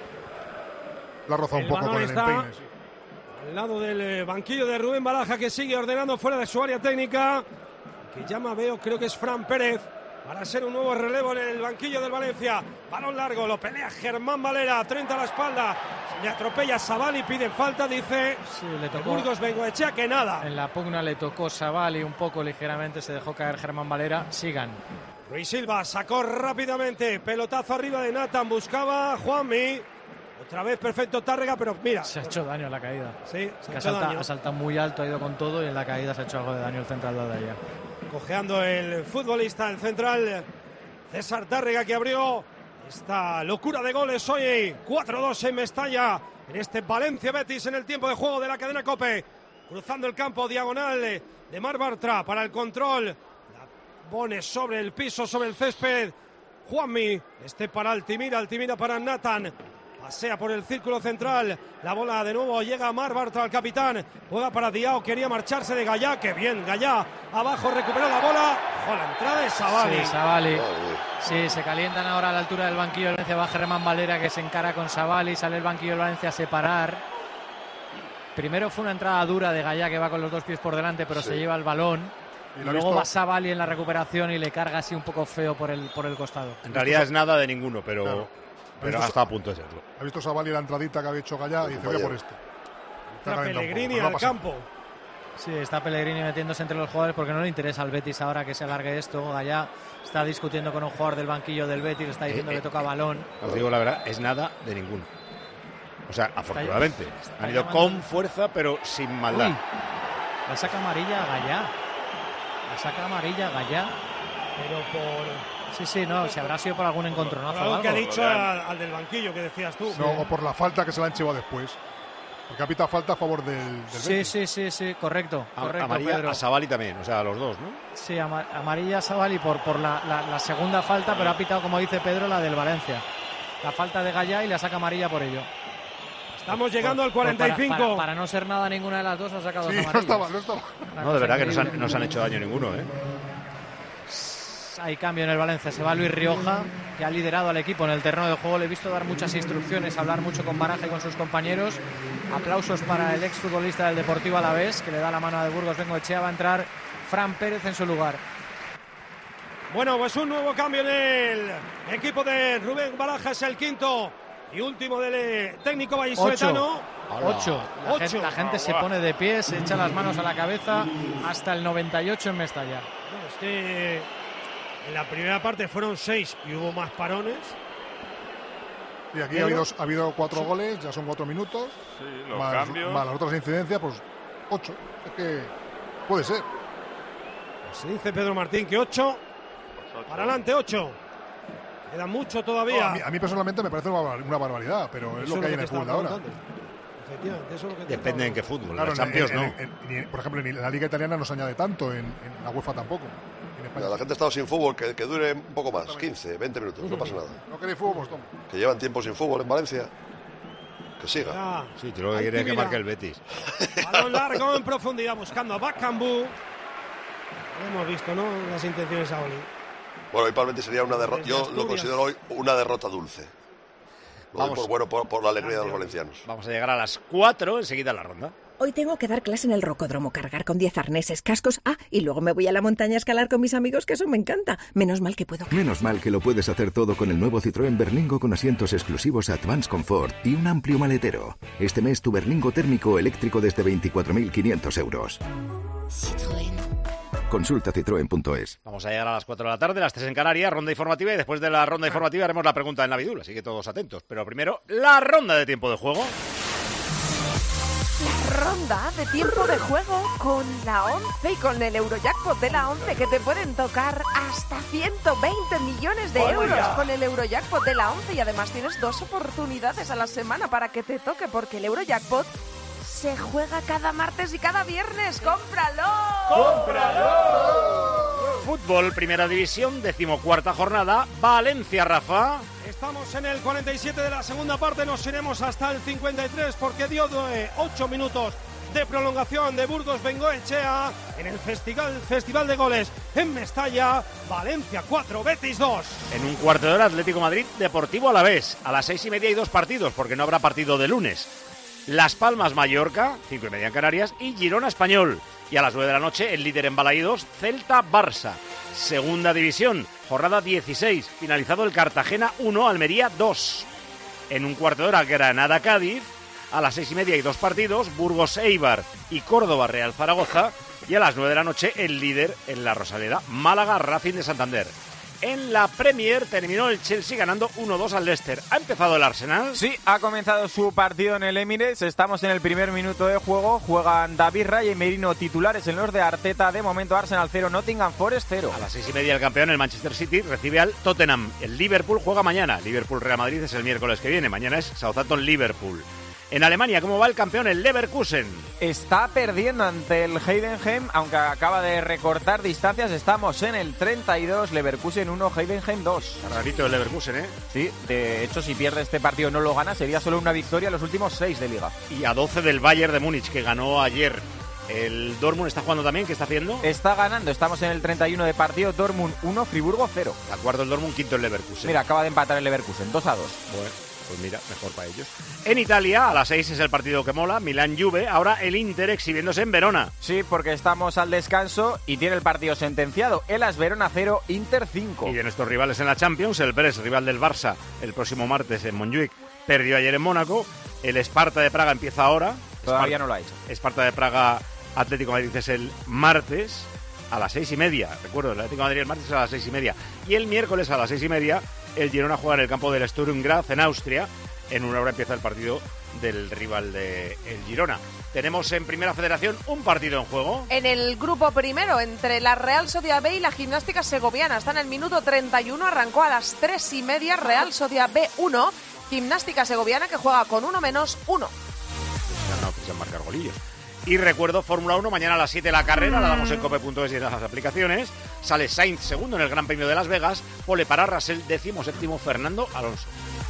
La ha rozado un poco con el está empeine. Sí. Al lado del eh, banquillo de Rubén Baraja, que sigue ordenando fuera de su área técnica. Que llama, veo, creo que es Fran Pérez, para ser un nuevo relevo en el banquillo del Valencia. Balón largo, lo pelea Germán Valera, treinta a la espalda. Le atropella Savali, pide falta, dice sí, le tocó, Burgos Bengoechea, que nada. En la pugna le tocó Savali un poco ligeramente, se dejó caer Germán Valera. Sigan. Ruiz Silva sacó rápidamente, pelotazo arriba de Nathan, buscaba Juanmi. Otra vez perfecto Tárrega, pero mira. Se ha hecho daño en la caída. Sí, se ha hecho daño. Ha saltado muy alto, ha ido con todo y en la caída se ha hecho algo de daño el central de allá. Cojeando el futbolista, el central César Tárrega, que abrió esta locura de goles hoy. cuatro dos en Mestalla, en este Valencia Betis en el tiempo de juego de la cadena COPE. Cruzando el campo, diagonal de Mar Bartra para el control. La pone sobre el piso, sobre el césped. Juanmi, este para Altimira, Altimira para Nathan. Pasea por el círculo central. La bola de nuevo llega a Mar Bartra, al capitán. Juega para Diao, quería marcharse de Gallá. ¡Qué bien! Gallá abajo, recuperó la bola. ¡Ojo, la entrada de Savali! Sí, Savali. Sí, se calientan ahora a la altura del banquillo del Valencia. Va Germán Valera, que se encara con Savali. Sale el banquillo del Valencia a separar. Primero fue una entrada dura de Gallá, que va con los dos pies por delante, pero sí, se lleva el balón. Y, y luego visto... va Savali en la recuperación y le carga así un poco feo por el, por el costado. En realidad es nada de ninguno, pero... Claro. Pero ha estado a punto de serlo. Ha visto Savali la entradita que había hecho Gallá y dice, voy por este. Está Pellegrini al campo. Sí, está Pellegrini metiéndose entre los jugadores porque no le interesa al Betis ahora que se alargue esto. Gallá está discutiendo con un jugador del banquillo del Betis, le está diciendo eh, eh, que toca balón. Os digo la verdad, es nada de ninguno. O sea, afortunadamente. Han ido con fuerza, pero sin maldad. Uy, la saca amarilla a Gallá. La saca amarilla a Gallá. Pero por... Sí, sí, no, si habrá sido por algún encontronazo. Por algo que ha dicho al, al del banquillo que decías tú. No, o por la falta que se la han llevado después. Porque ha pitado falta a favor del, del sí, Betis. Sí, sí, sí, correcto. A, correcto amarilla Pedro. A Savali también, o sea, a los dos, ¿no? Sí, amar, amarilla a Savali por, por la, la, la segunda falta, pero ha pitado, como dice Pedro, la del Valencia. La falta de Gallá y la saca amarilla por ello. Estamos llegando por, al cuarenta y cinco. Para, para, para no ser nada ninguna de las dos ha sacado sí, dos amarillas. No estaba, no estaba. No, de verdad que no se han, no se han hecho daño ninguno, ¿eh? Hay cambio en el Valencia, se va Luis Rioja, que ha liderado al equipo en el terreno de juego. Le he visto dar muchas instrucciones, hablar mucho con Baraja y con sus compañeros. Aplausos para el exfutbolista del Deportivo Alavés, que le da la mano a de Burgos Bengoechea. Va a entrar Fran Pérez en su lugar. Bueno, pues un nuevo cambio en el equipo de Rubén Baraja, es el quinto y último del técnico vallisoletano. Ocho. La, Ocho. Gente, la gente se pone de pie, se echa las manos a la cabeza hasta el noventa y ocho en Mestalla. No, es que en la primera parte fueron seis y hubo más parones. Y aquí ha habido, ha habido cuatro goles, ya son cuatro minutos. Sí, los más, cambios. Más las otras incidencias, pues ocho. Es que puede ser. Se dice Pedro Martín que ocho. Para adelante, ocho. Queda mucho todavía. No, a, mí, a mí personalmente me parece una, una barbaridad, pero es eso lo que hay es en el fútbol ahora. Efectivamente, eso es lo que Depende en qué fútbol. Claro, la Champions en, no. en, en, en, por ejemplo, en la Liga Italiana no se añade tanto, en, en la UEFA tampoco. En España. La gente ha estado sin fútbol, que, que dure un poco más, quince, veinte minutos, no pasa nada. No queréis fútbol, pues toma. Que llevan tiempo sin fútbol en Valencia. Que siga. Ya. Sí, tú lo que quieres que marque el Betis. Balón largo en profundidad buscando a Bakambu. Hemos visto, ¿no? Las intenciones a Oli. Bueno, hoy para el Betis sería una derrota. Yo lo considero hoy una derrota dulce. Lo Vamos. Por, bueno, por, por la alegría de los valencianos. Vamos a llegar a las cuatro, enseguida la ronda. Hoy tengo que dar clase en el rocódromo, cargar con diez arneses, cascos. Ah, y luego me voy a la montaña a escalar con mis amigos, que eso me encanta. Menos mal que puedo. Menos mal que lo puedes hacer todo con el nuevo Citroën Berlingo con asientos exclusivos Advance Comfort y un amplio maletero. Este mes tu Berlingo térmico eléctrico desde veinticuatro mil quinientos euros. Citroën. Consulta citroen punto es. Vamos a llegar a las cuatro de la tarde, las tres en Canarias, ronda informativa, y después de la ronda informativa haremos la pregunta del Navidul, así que todos atentos. Pero primero, la ronda de tiempo de juego. Ronda de tiempo de juego con la once y con el Eurojackpot de la once, que te pueden tocar hasta ciento veinte millones de euros con el Eurojackpot de la once, y además tienes dos oportunidades a la semana para que te toque, porque el Eurojackpot se juega cada martes y cada viernes. ¡Cómpralo! ¡Cómpralo! Fútbol, primera división, decimocuarta jornada, Valencia, Rafa. Estamos en el cuarenta y siete de la segunda parte, nos iremos hasta el cincuenta y tres porque dio ocho minutos de prolongación de Burgos Bengoechea en el festival, festival de goles en Mestalla. Valencia cuatro, Betis dos. En un cuarto de hora, Atlético Madrid, Deportivo Alavés. A las seis y media hay dos partidos, porque no habrá partido de lunes. Las Palmas Mallorca, cinco y media en Canarias, y Girona Español. Y a las nueve de la noche, el líder en Balaídos, Celta Barça. Segunda división, jornada dieciséis, finalizado el Cartagena uno, Almería dos. En un cuarto de hora, Granada Cádiz. A las seis y media hay dos partidos, Burgos Eibar y Córdoba Real Zaragoza. Y a las nueve de la noche, el líder en la Rosaleda, Málaga Racing de Santander. En la Premier terminó el Chelsea ganando uno dos al Leicester. ¿Ha empezado el Arsenal? Sí, ha comenzado su partido en el Emirates. Estamos en el primer minuto de juego. Juegan David Raya y Merino titulares en los de Arteta. De momento Arsenal cero, Nottingham Forest cero. A las seis y media el campeón, el Manchester City, recibe al Tottenham. El Liverpool juega mañana. Liverpool-Real Madrid es el miércoles que viene. Mañana es Southampton-Liverpool. En Alemania, ¿cómo va el campeón, el Leverkusen? Está perdiendo ante el Heidenheim, aunque acaba de recortar distancias. Estamos en el treinta y dos, Leverkusen uno, Heidenheim dos. Rarito el Leverkusen, ¿eh? Sí, de hecho, si pierde este partido no lo gana, sería solo una victoria en los últimos seis de Liga. Y a doce del Bayern de Múnich, que ganó ayer. ¿El Dortmund está jugando también? ¿Qué está haciendo? Está ganando, estamos en el treinta y uno de partido, Dortmund uno, Friburgo cero. De acuerdo el Dortmund, quinto el Leverkusen. Mira, acaba de empatar el Leverkusen, dos a dos. Bueno. Pues mira, mejor para ellos. En Italia, a las seis es el partido que mola, Milán-Juve, ahora el Inter exhibiéndose en Verona. Sí, porque estamos al descanso y tiene el partido sentenciado. Elas Verona cero, Inter cinco. Y de nuestros rivales en la Champions, el Brest, rival del Barça, el próximo martes en Montjuic, perdió ayer en Mónaco. El Esparta de Praga empieza ahora. Todavía Espar- no lo ha hecho. Esparta de Praga, Atlético de Madrid es el martes a las seis y media. Recuerdo, el Atlético de Madrid el martes a las seis y media. Y el miércoles a las seis y media, el Girona juega en el campo del Sturm Graz, en Austria. En una hora empieza el partido del rival de el Girona. Tenemos en Primera Federación un partido en juego. En el grupo primero, entre la Real Sociedad B y la Gimnástica Segoviana. Está en el minuto treinta y uno, arrancó a las tres y media, Real Sociedad B uno, Gimnástica Segoviana, que juega con uno menos uno. Pues no quisieron marcar golillos. Y recuerdo, Fórmula uno, mañana a las siete la carrera, la damos en cope punto es y en las aplicaciones. Sale Sainz segundo en el Gran Premio de Las Vegas, pole para Russell, décimo séptimo Fernando Alonso.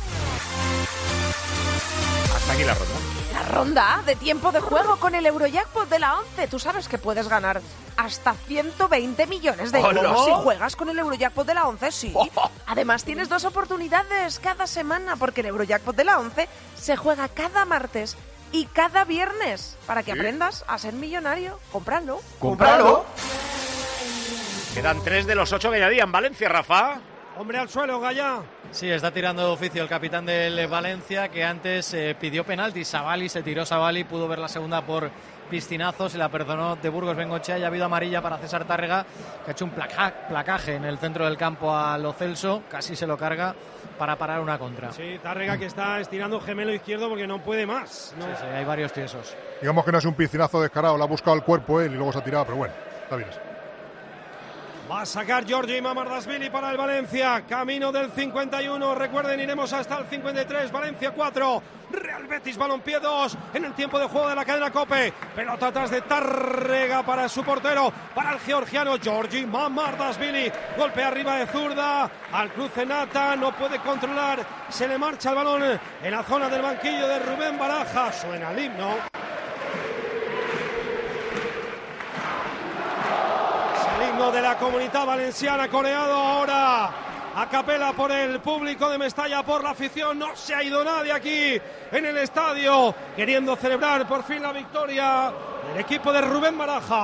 Hasta aquí la ronda. La ronda de tiempo de juego con el Eurojackpot de la once. Tú sabes que puedes ganar hasta ciento veinte millones de euros ¡Hola! si juegas con el Eurojackpot de la once, sí. Además tienes dos oportunidades cada semana, porque el Eurojackpot de la once se juega cada martes y cada viernes para que ¿Sí? aprendas a ser millonario. Cómpralo. ¡Cómpralo! Quedan tres de los ocho que añadían. Valencia, Rafa. Hombre al suelo, Gallá. Sí, está tirando de oficio el capitán del Valencia, que antes eh, pidió penalti. Savali, se tiró Savali, pudo ver la segunda por piscinazo, se la perdonó de Burgos Bengoechea y ha habido amarilla para César Tárrega, que ha hecho un placa, placaje en el centro del campo a Lo Celso, casi se lo carga para parar una contra. Sí, Tárrega que está estirando gemelo izquierdo porque no puede más. ¿no? Sí, sí, hay varios tiesos. Digamos que no es un piscinazo descarado, le ha buscado el cuerpo él y luego se ha tirado, pero bueno, está bien eso. Va a sacar Giorgi Mamardashvili para el Valencia. Camino del cincuenta y uno. Recuerden, iremos hasta el cincuenta y tres. Valencia cuatro. Real Betis Balompié dos. En el tiempo de juego de la cadena COPE. Pelota atrás de Tárrega para su portero. Para el georgiano Giorgi Mamardashvili. Golpe arriba de zurda. Al cruce Nata. No puede controlar. Se le marcha el balón en la zona del banquillo de Rubén Baraja. Suena el himno. De la Comunidad Valenciana, coreado ahora a capela por el público de Mestalla, por la afición. No se ha ido nadie aquí en el estadio, queriendo celebrar por fin la victoria del equipo de Rubén Baraja.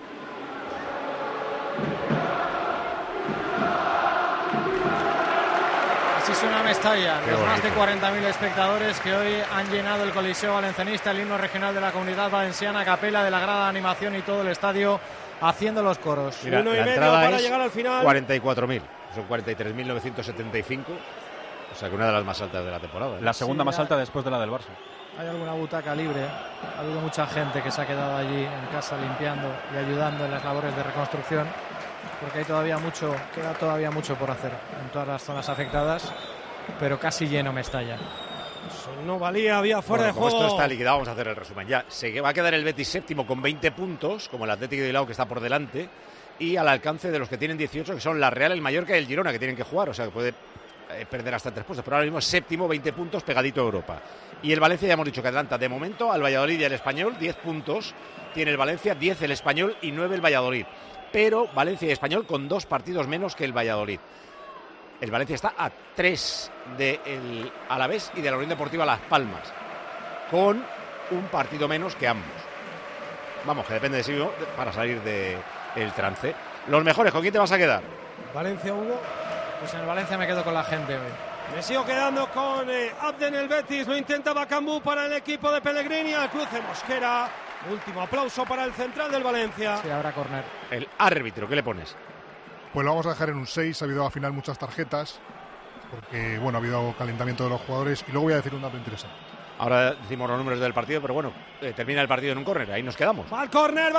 Así suena Mestalla, los más de cuarenta mil espectadores que hoy han llenado el Coliseo Valencianista, el himno regional de la Comunidad Valenciana, a capela de la grada de animación y todo el estadio haciendo los coros. Mira, Uno y la medio entrada para es llegar al final. cuarenta y cuatro mil, son cuarenta y tres mil novecientos setenta y cinco, o sea que una de las más altas de la temporada, ¿eh? La segunda Sí, más ya. alta después de la del Barça. Hay alguna butaca libre, ha habido mucha gente que se ha quedado allí en casa limpiando y ayudando en las labores de reconstrucción, porque hay todavía mucho, queda todavía mucho por hacer en todas las zonas afectadas, pero casi lleno Mestalla. No valía, había fuera Bueno, de como juego. esto está liquidado, vamos a hacer el resumen ya. Se va a quedar el Betis séptimo con veinte puntos, como el Atlético de Bilbao, que está por delante, y al alcance de los que tienen dieciocho, que son la Real, el Mallorca y el Girona, que tienen que jugar, o sea que puede eh, perder hasta tres puestos, pero ahora mismo es séptimo, veinte puntos, pegadito a Europa. Y el Valencia, ya hemos dicho que adelanta de momento al Valladolid y al Español, diez puntos, tiene el Valencia, diez el Español y nueve el Valladolid, pero Valencia y Español con dos partidos menos que el Valladolid. El Valencia está a tres del Alavés y de la Unión Deportiva Las Palmas, con un partido menos que ambos. Vamos, que depende de sí mismo para salir del trance. Los mejores, ¿con quién te vas a quedar? Valencia, Hugo. Pues en el Valencia me quedo con la gente hoy. Me sigo quedando con eh, Abden el Betis. Lo intenta Bacambú para el equipo de Pellegrini. Al cruce Mosquera. Último aplauso para el central del Valencia. Sí, habrá córner. El árbitro, ¿qué le pones? Pues lo vamos a dejar en un seis. Ha habido al final muchas tarjetas, porque bueno, ha habido calentamiento de los jugadores. Y luego voy a decir un dato interesante. Ahora decimos los números del partido, pero bueno, eh, termina el partido en un córner, ahí nos quedamos. Va al córner,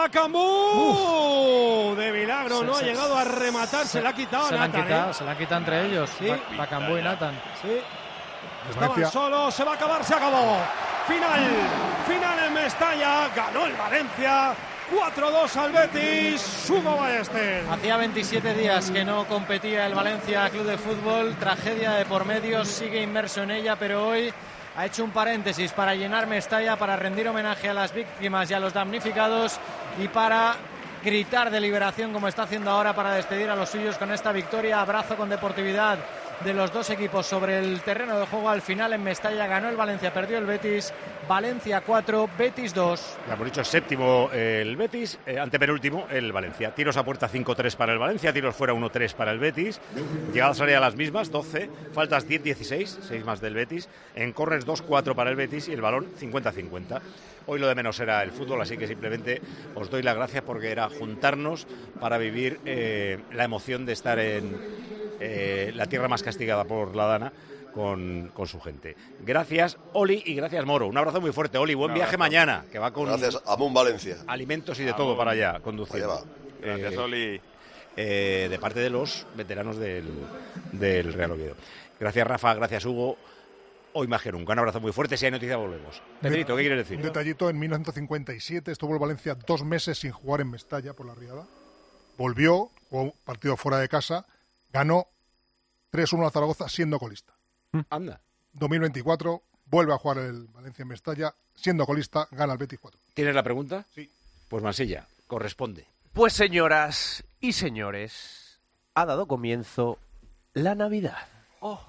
Bacambú. De milagro, Se- no se- ha llegado a rematar, se, se- le ha quitado se a la han Nathan, quitado, ¿eh? se la han quitado entre ellos, Sí. Ba- Bacambú y Nathan. Sí. Estaban Valencia. solos, se va a acabar, se acabó. Final, final en Mestalla, ganó el Valencia. cuatro dos al Betis, Hugo Ballester. Hacía veintisiete días que no competía el Valencia Club de Fútbol, tragedia de por medio, sigue inmerso en ella, pero hoy ha hecho un paréntesis para llenar Mestalla, para rendir homenaje a las víctimas y a los damnificados y para gritar de liberación como está haciendo ahora para despedir a los suyos con esta victoria. Abrazo con deportividad de los dos equipos sobre el terreno de juego. Al final en Mestalla ganó el Valencia, perdió el Betis. Valencia cuatro, Betis dos. Ya hemos dicho, séptimo el Betis, eh, antepenúltimo el Valencia. Tiros a puerta cinco tres para el Valencia, tiros fuera uno tres para el Betis. Llegadas a área las mismas, doce, faltas diez dieciséis, seis más del Betis. En corners dos cuatro para el Betis y el balón cincuenta cincuenta. Hoy lo de menos era el fútbol, así que simplemente os doy las gracias porque era juntarnos para vivir eh, la emoción de estar en eh, la tierra más castigada por la Dana. Con, con su gente. Gracias, Oli, y gracias, Moro. Un abrazo muy fuerte, Oli. Buen Un viaje abrazo. mañana, que va con Gracias, Amun Valencia. alimentos y de Amun. todo para allá, conduciendo. Allá Gracias, Oli. Eh, de parte de los veteranos del, del Real Oviedo. Gracias, Rafa. Gracias, Hugo. Hoy más que nunca. Un abrazo muy fuerte. Si hay noticia, volvemos. Pedrito, ¿qué quieres decir? Un detallito, en mil novecientos cincuenta y siete estuvo el Valencia dos meses sin jugar en Mestalla por la Riada. Volvió, jugó un partido fuera de casa, ganó tres uno a Zaragoza siendo colista. Anda. dos mil veinticuatro vuelve a jugar el Valencia en Mestalla, siendo colista, gana el Betis cuatro. ¿Tienes la pregunta? Sí. Pues Mansilla, corresponde. Pues señoras y señores, ha dado comienzo la Navidad. Oh.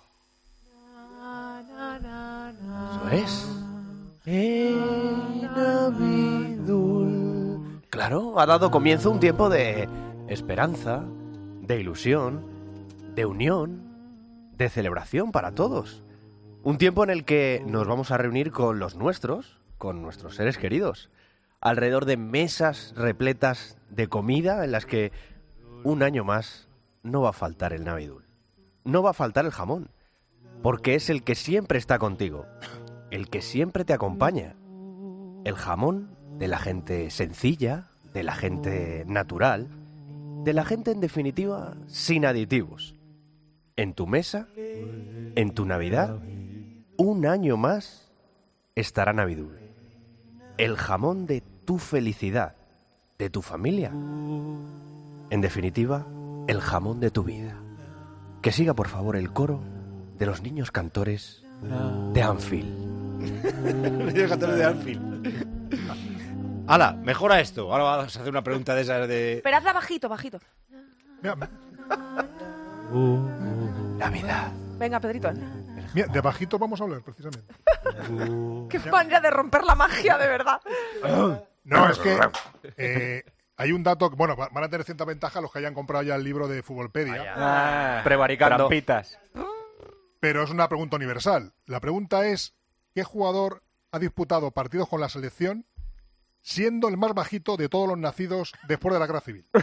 Eso es. Claro, ha dado comienzo un tiempo de esperanza, de ilusión, de unión, de celebración para todos. Un tiempo en el que nos vamos a reunir con los nuestros, con nuestros seres queridos, alrededor de mesas repletas de comida en las que un año más no va a faltar el Navidul. No va a faltar el jamón, porque es el que siempre está contigo, el que siempre te acompaña. El jamón de la gente sencilla, de la gente natural, de la gente, en definitiva, sin aditivos. En tu mesa, en tu Navidad, un año más estará Navidul. El jamón de tu felicidad, de tu familia. En definitiva, el jamón de tu vida. Que siga, por favor, el coro de los niños cantores de Anfield. Niños cantores de Anfield. ¡Hala! Mejora esto. Ahora vamos a hacer una pregunta de esas de... Esperadla bajito, bajito. Navidad. Venga, Pedrito. Mira, de bajito vamos a hablar, precisamente. Qué manera de romper la magia, de verdad. No, es que eh, hay un dato que, bueno, van a tener cierta ventaja los que hayan comprado ya el libro de Futbolpedia. Ah, prevaricando. Trampitas. Pero es una pregunta universal. La pregunta es, ¿qué jugador ha disputado partidos con la selección siendo el más bajito de todos los nacidos después de la Guerra Civil?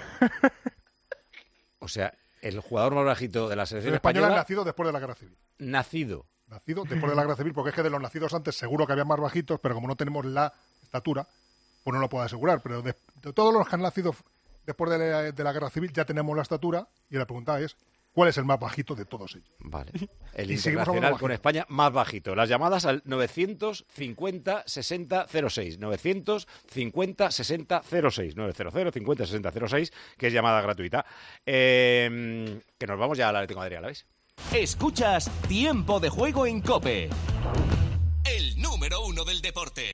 O sea, el jugador más bajito de la selección el español española... ha nacido después de la Guerra Civil. Nacido. Nacido después de la Guerra Civil, porque es que de los nacidos antes seguro que había más bajitos, pero como no tenemos la estatura, pues no lo puedo asegurar. Pero de, de todos los que han nacido después de la, de la Guerra Civil ya tenemos la estatura, y la pregunta es, ¿cuál es el más bajito de todos ellos? Vale. El Y internacional con España más bajito. Las llamadas al novecientos cincuenta sesenta cero seis. novecientos cincuenta sesenta cero seis. novecientos cincuenta sesenta cero seis, que es llamada gratuita. Eh, que nos vamos ya al Atlético de Madrid, ¿la veis? Escuchas Tiempo de Juego en COPE. El número uno del deporte.